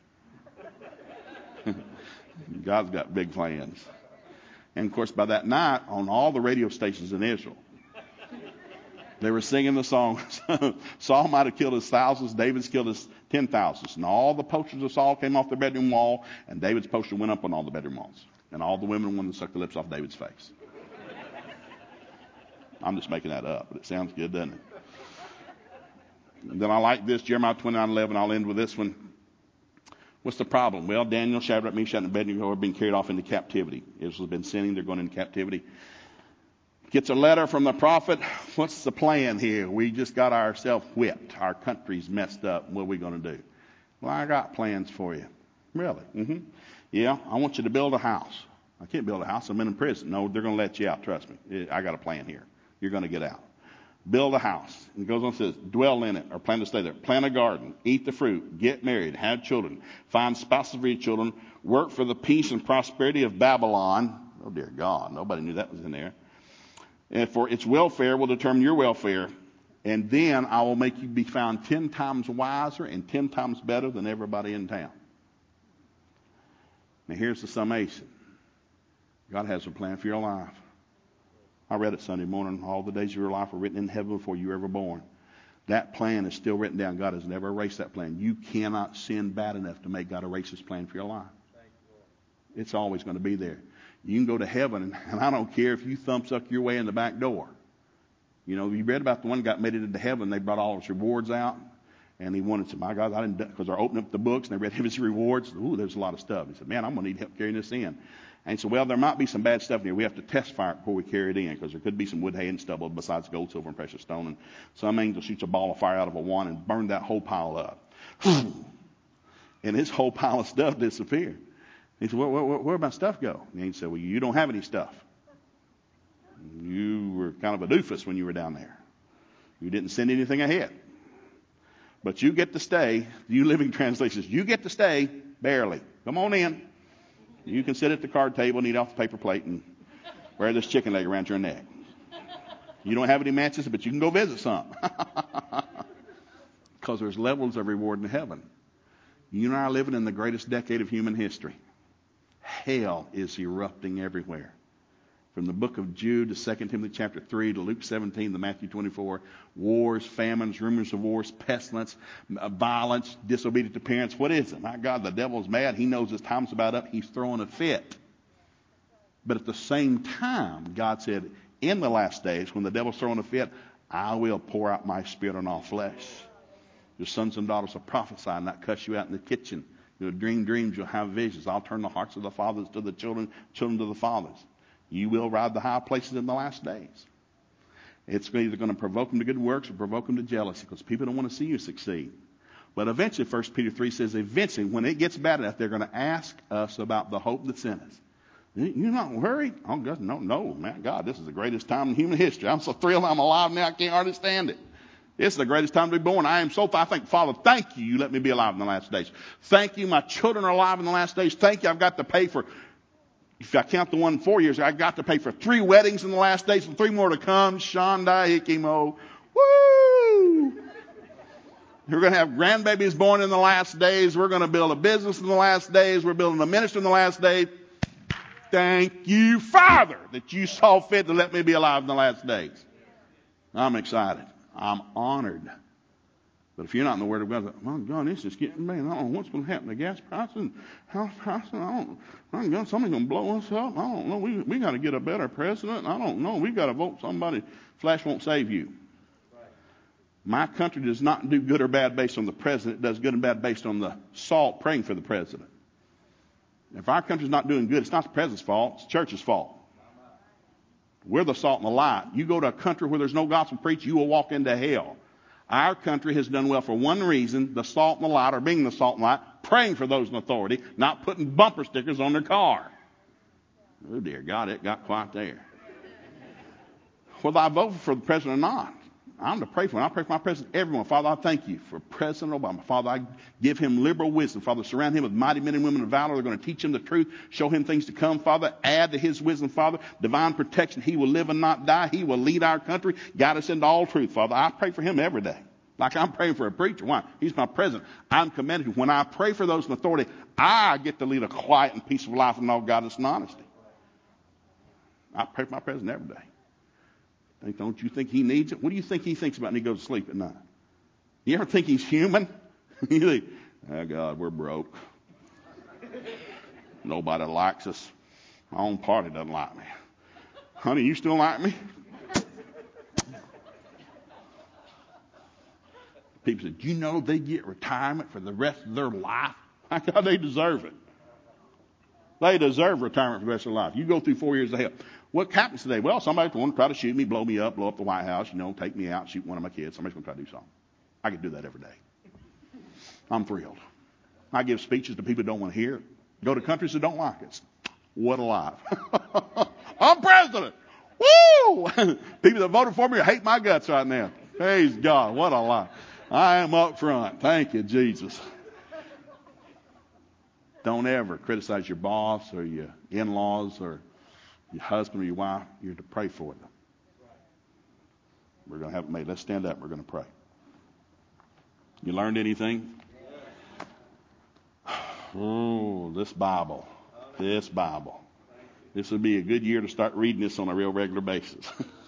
God's got big plans. And of course, by that night, on all the radio stations in Israel, they were singing the song. Saul might have killed his thousands. David's killed his ten thousands. And all the posters of Saul came off their bedroom wall. And David's poster went up on all the bedroom walls. And all the women wanted to suck the lips off David's face. I'm just making that up, but it sounds good, doesn't it? And then I like this, Jeremiah twenty-nine eleven. I'll end with this one. What's the problem? Well, Daniel, Shadrach, Meshach, and Abednego are being carried off into captivity. Israel's been sinning. They're going into captivity. Gets a letter from the prophet. What's the plan here? We just got ourselves whipped. Our country's messed up. What are we going to do? Well, I got plans for you. Really? Mm-hmm. Yeah, I want you to build a house. I can't build a house. I'm in prison. No, they're going to let you out. Trust me. I got a plan here. You're going to get out. Build a house. And it goes on and says, dwell in it or plan to stay there. Plant a garden. Eat the fruit. Get married. Have children. Find spouses for your children. Work for the peace and prosperity of Babylon. Oh, dear God. Nobody knew that was in there. And for its welfare will determine your welfare. And then I will make you be found ten times wiser and ten times better than everybody in town. Now here's the summation. God has a plan for your life. I read it Sunday morning. All the days of your life are written in heaven before you were ever born. That plan is still written down. God has never erased that plan. You cannot sin bad enough to make God erase his plan for your life. It's always going to be there. You can go to heaven, and I don't care if you thumbsuck your way in the back door. You know, you read about the one got made it into heaven. They brought all his rewards out, and he wanted to. My God, I didn't, because they're opening up the books, and they read his rewards. Ooh, there's a lot of stuff. He said, man, I'm going to need help carrying this in. And he said, well, there might be some bad stuff in here. We have to test fire it before we carry it in, because there could be some wood, hay, and stubble besides gold, silver, and precious stone. And some angel shoots a ball of fire out of a wand and burned that whole pile up. And his whole pile of stuff disappeared. He said, where, where, where'd my stuff go? And he said, well, you don't have any stuff. You were kind of a doofus when you were down there. You didn't send anything ahead. But you get to stay, you Living Translations, you get to stay barely. Come on in. You can sit at the card table and eat off the paper plate and wear this chicken leg around your neck. You don't have any matches, but you can go visit some. Because there's levels of reward in heaven. You and I are living in the greatest decade of human history. Hell is erupting everywhere. From the book of Jude to Second Timothy chapter three to Luke seventeen to Matthew twenty-four, wars, famines, rumors of wars, pestilence, violence, disobedient to parents. What is it? My God, the devil's mad. He knows his time's about up. He's throwing a fit. But at the same time, God said, in the last days, when the devil's throwing a fit, I will pour out my spirit on all flesh. Your sons and daughters will prophesy and not cuss you out in the kitchen. You'll dream dreams. You'll have visions. I'll turn the hearts of the fathers to the children, children to the fathers. You will ride the high places in the last days. It's either going to provoke them to good works or provoke them to jealousy, because people don't want to see you succeed. But eventually, First Peter three says, eventually, when it gets bad enough, they're going to ask us about the hope that's in us. You're not worried? Oh, God, no, no, man, God, this is the greatest time in human history. I'm so thrilled I'm alive now, I can't hardly stand it. This is the greatest time to be born. I am so, I think, Father, thank you, you let me be alive in the last days. Thank you, my children are alive in the last days. Thank you, I've got to pay for, if I count the one in four years, I got to pay for three weddings in the last days and three more to come. Shanda Hikimo. Woo! We're going to have grandbabies born in the last days. We're going to build a business in the last days. We're building a ministry in the last days. Thank you, Father, that you saw fit to let me be alive in the last days. I'm excited. I'm honored. But if you're not in the Word of God, well, God, this is getting me. I don't know what's going to happen to gas prices, house prices. I don't, I don't know. Somebody's going to blow us up. I don't know. We we got to get a better president. I don't know. We got to vote somebody. Flash won't save you. Right. My country does not do good or bad based on the president. It does good and bad based on the salt praying for the president. If our country's not doing good, it's not the president's fault. It's the church's fault. We're the salt and the light. You go to a country where there's no gospel preached, you will walk into hell. Our country has done well for one reason, the salt and the light, or being the salt and light, praying for those in authority, not putting bumper stickers on their car. Oh dear God, it got quiet there. Whether I vote for the president or not, I'm to pray for him. I pray for my president, everyone. Father, I thank you for President Obama. Father, I give him liberal wisdom. Father, surround him with mighty men and women of valor. They're going to teach him the truth, show him things to come. Father, add to his wisdom, Father, divine protection. He will live and not die. He will lead our country, guide us into all truth. Father, I pray for him every day. Like I'm praying for a preacher. Why? He's my president. I'm committed to. When I pray for those in authority, I get to lead a quiet and peaceful life in all godliness and honesty. I pray for my president every day. Don't you think he needs it? What do you think he thinks about when he goes to sleep at night? You ever think he's human? You think, oh God, we're broke. Nobody likes us. My own party doesn't like me. Honey, you still like me? People said, do you know they get retirement for the rest of their life? My God, they deserve it. They deserve retirement for the rest of their life. You go through four years of hell. What happens today? Well, somebody's going to try to shoot me, blow me up, blow up the White House, you know, take me out, shoot one of my kids. Somebody's going to try to do something. I could do that every day. I'm thrilled. I give speeches to people who don't want to hear it. Go to countries that don't like it. What a life. I'm president. Woo! People that voted for me hate my guts right now. Praise God. What a life. I am up front. Thank you, Jesus. Don't ever criticize your boss or your in-laws or your husband or your wife. You're to pray for them. We're going to have it made. Let's stand up. We're going to pray. You learned anything? Oh, this Bible. This Bible. This would be a good year to start reading this on a real regular basis.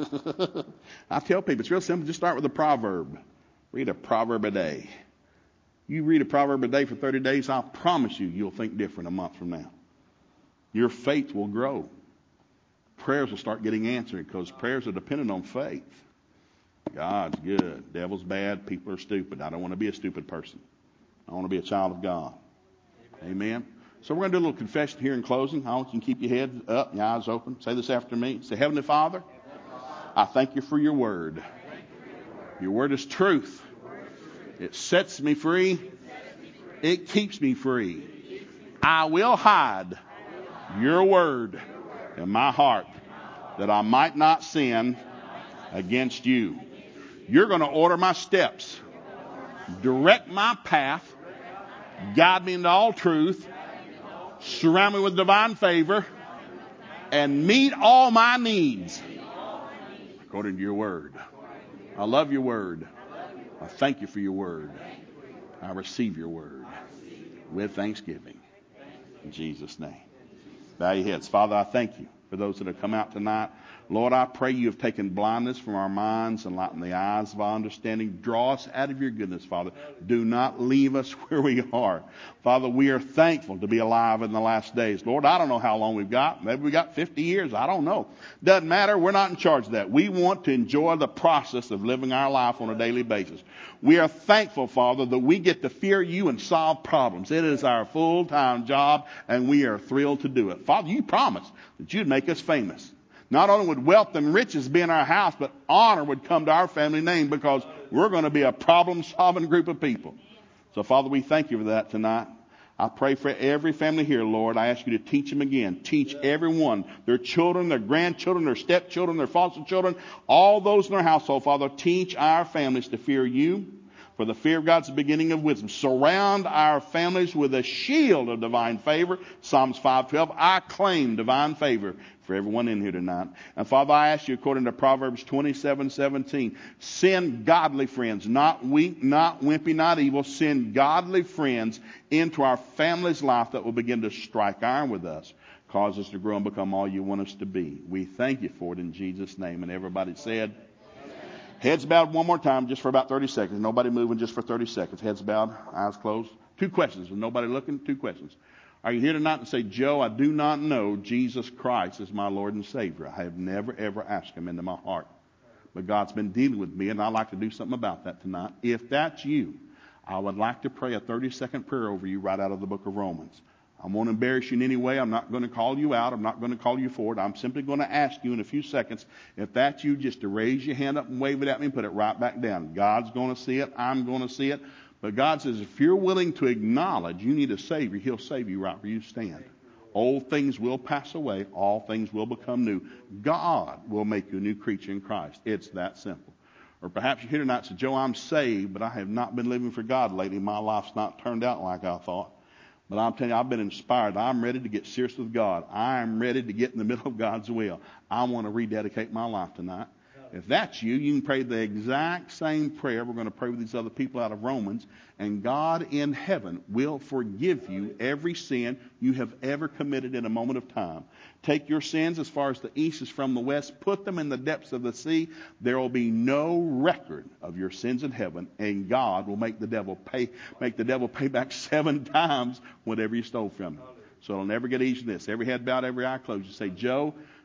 I tell people, it's real simple. Just start with a proverb. Read a proverb a day. You read a proverb a day for thirty days, I promise you, you'll think different a month from now. Your faith will grow. Prayers will start getting answered because prayers are dependent on faith. God's good. Devil's bad. People are stupid. I don't want to be a stupid person. I want to be a child of God. Amen. Amen. So we're going to do a little confession here in closing. I want you to keep your head up and your eyes open. Say this after me. Say, Heavenly Father, I thank you for your word. Your word is truth. It sets me free. It keeps me free. I will hide your word in my heart that I might not sin against you. You're going to order my steps, direct my path, guide me into all truth, surround me with divine favor, and meet all my needs according to your word. I love your word. I thank you for your word. I receive your word with thanksgiving. In Jesus' name. Bow your heads. Father, I thank you for those that have come out tonight. Lord, I pray you have taken blindness from our minds and lightened the eyes of our understanding. Draw us out of your goodness, Father. Do not leave us where we are. Father, we are thankful to be alive in the last days. Lord, I don't know how long we've got. Maybe we got fifty years. I don't know. Doesn't matter. We're not in charge of that. We want to enjoy the process of living our life on a daily basis. We are thankful, Father, that we get to fear you and solve problems. It is our full-time job, and we are thrilled to do it. Father, you promised that you'd make us famous. Not only would wealth and riches be in our house, but honor would come to our family name because we're going to be a problem-solving group of people. So, Father, we thank you for that tonight. I pray for every family here, Lord. I ask you to teach them again. Teach everyone, their children, their grandchildren, their stepchildren, their foster children, all those in their household, Father. Teach our families to fear you. For the fear of God's the beginning of wisdom. Surround our families with a shield of divine favor. Psalms five twelve. I claim divine favor for everyone in here tonight. And Father, I ask you, according to Proverbs twenty-seven seventeen, send godly friends, not weak, not wimpy, not evil. Send godly friends into our family's life that will begin to strike iron with us. Cause us to grow and become all you want us to be. We thank you for it in Jesus' name. And everybody said, heads bowed one more time, just for about thirty seconds. Nobody moving, just for thirty seconds. Heads bowed, eyes closed. Two questions. With nobody looking, two questions. Are you here tonight and say, Joe, I do not know Jesus Christ as my Lord and Savior. I have never, ever asked him into my heart. But God's been dealing with me, and I'd like to do something about that tonight. If that's you, I would like to pray a thirty-second prayer over you right out of the book of Romans. I won't embarrass you in any way. I'm not going to call you out. I'm not going to call you forward. I'm simply going to ask you in a few seconds, if that's you, just to raise your hand up and wave it at me and put it right back down. God's going to see it. I'm going to see it. But God says, if you're willing to acknowledge you need a Savior, he'll save you right where you stand. Old things will pass away. All things will become new. God will make you a new creature in Christ. It's that simple. Or perhaps you're here tonight and say, Joe, I'm saved, but I have not been living for God lately. My life's not turned out like I thought. But I'm telling you, I've been inspired. I'm ready to get serious with God. I'm ready to get in the middle of God's will. I want to rededicate my life tonight. If that's you, you can pray the exact same prayer. We're going to pray with these other people out of Romans. And God in heaven will forgive you every sin you have ever committed in a moment of time. Take your sins as far as the east is from the west. Put them in the depths of the sea. There will be no record of your sins in heaven. And God will make the devil pay, make the devil pay back seven times whatever you stole from him. So it'll never get easier than this. Every head bowed, every eye closed. You say, Joe,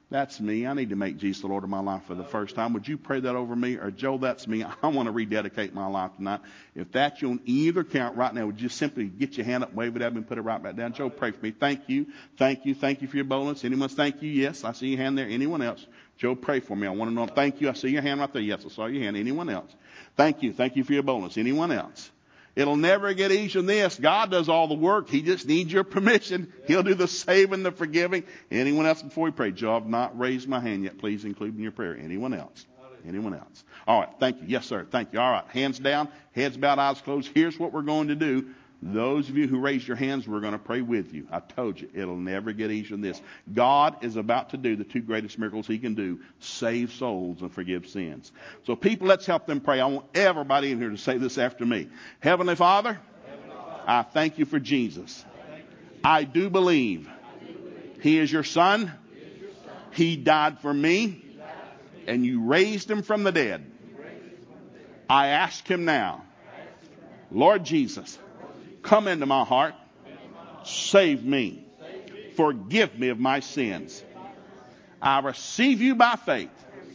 That's me. I need to make Jesus the Lord of my life for the first time. Would you pray that over me? Or, Joe, that's me. I want to rededicate my life tonight. If that's you on either count right now, would you simply get your hand up, wave it at me, and put it right back down? Joe, pray for me. Thank you. Thank you. Thank you for your boldness. Anyone thank you? Yes. I see your hand there. Anyone else? Joe, pray for me. I want to know. Thank you. I see your hand right there. Yes, I saw your hand. Anyone else? Thank you. Thank you for your boldness. Anyone else? It'll never get easier than this. God does all the work. He just needs your permission. He'll do the saving, the forgiving. Anyone else before we pray? Joe, I've not raised my hand yet. Please include in your prayer. Anyone else? Anyone else? All right. Thank you. Yes, sir. Thank you. All right. Hands down, heads bowed, eyes closed. Here's what we're going to do. Those of you who raised your hands, we're going to pray with you. I told you, it'll never get easier than this. God is about to do the two greatest miracles he can do, save souls and forgive sins. So people, let's help them pray. I want everybody in here to say this after me. Heavenly Father, I thank you for Jesus. I do believe he is your son. He died for me, and you raised him from the dead. I ask him now, Lord Jesus, come into my heart. Save me. Forgive me of my sins. I receive you by faith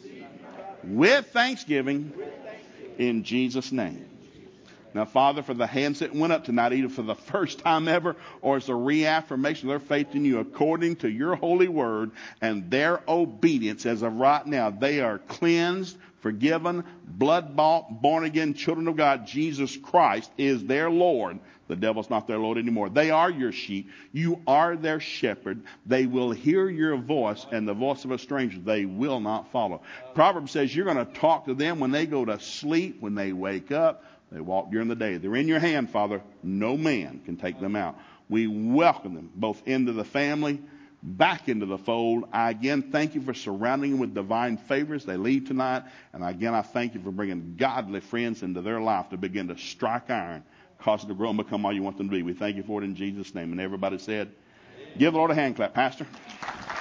with thanksgiving in Jesus' name. Now, Father, for the hands that went up tonight, either for the first time ever or as a reaffirmation of their faith in you according to your holy word and their obedience as of right now, they are cleansed, forgiven, blood-bought, born-again children of God. Jesus Christ is their Lord. The devil's not their Lord anymore. They are your sheep. You are their shepherd. They will hear your voice, and the voice of a stranger they will not follow. Proverbs says you're going to talk to them when they go to sleep, when they wake up, they walk during the day. They're in your hand, Father. No man can take them out. We welcome them both into the family, back into the fold. I again thank you for surrounding them with divine favors. They leave tonight. And again, I thank you for bringing godly friends into their life to begin to strike iron, cause it to grow and become all you want them to be. We thank you for it in Jesus' name. And everybody said, give the Lord a hand clap, Pastor.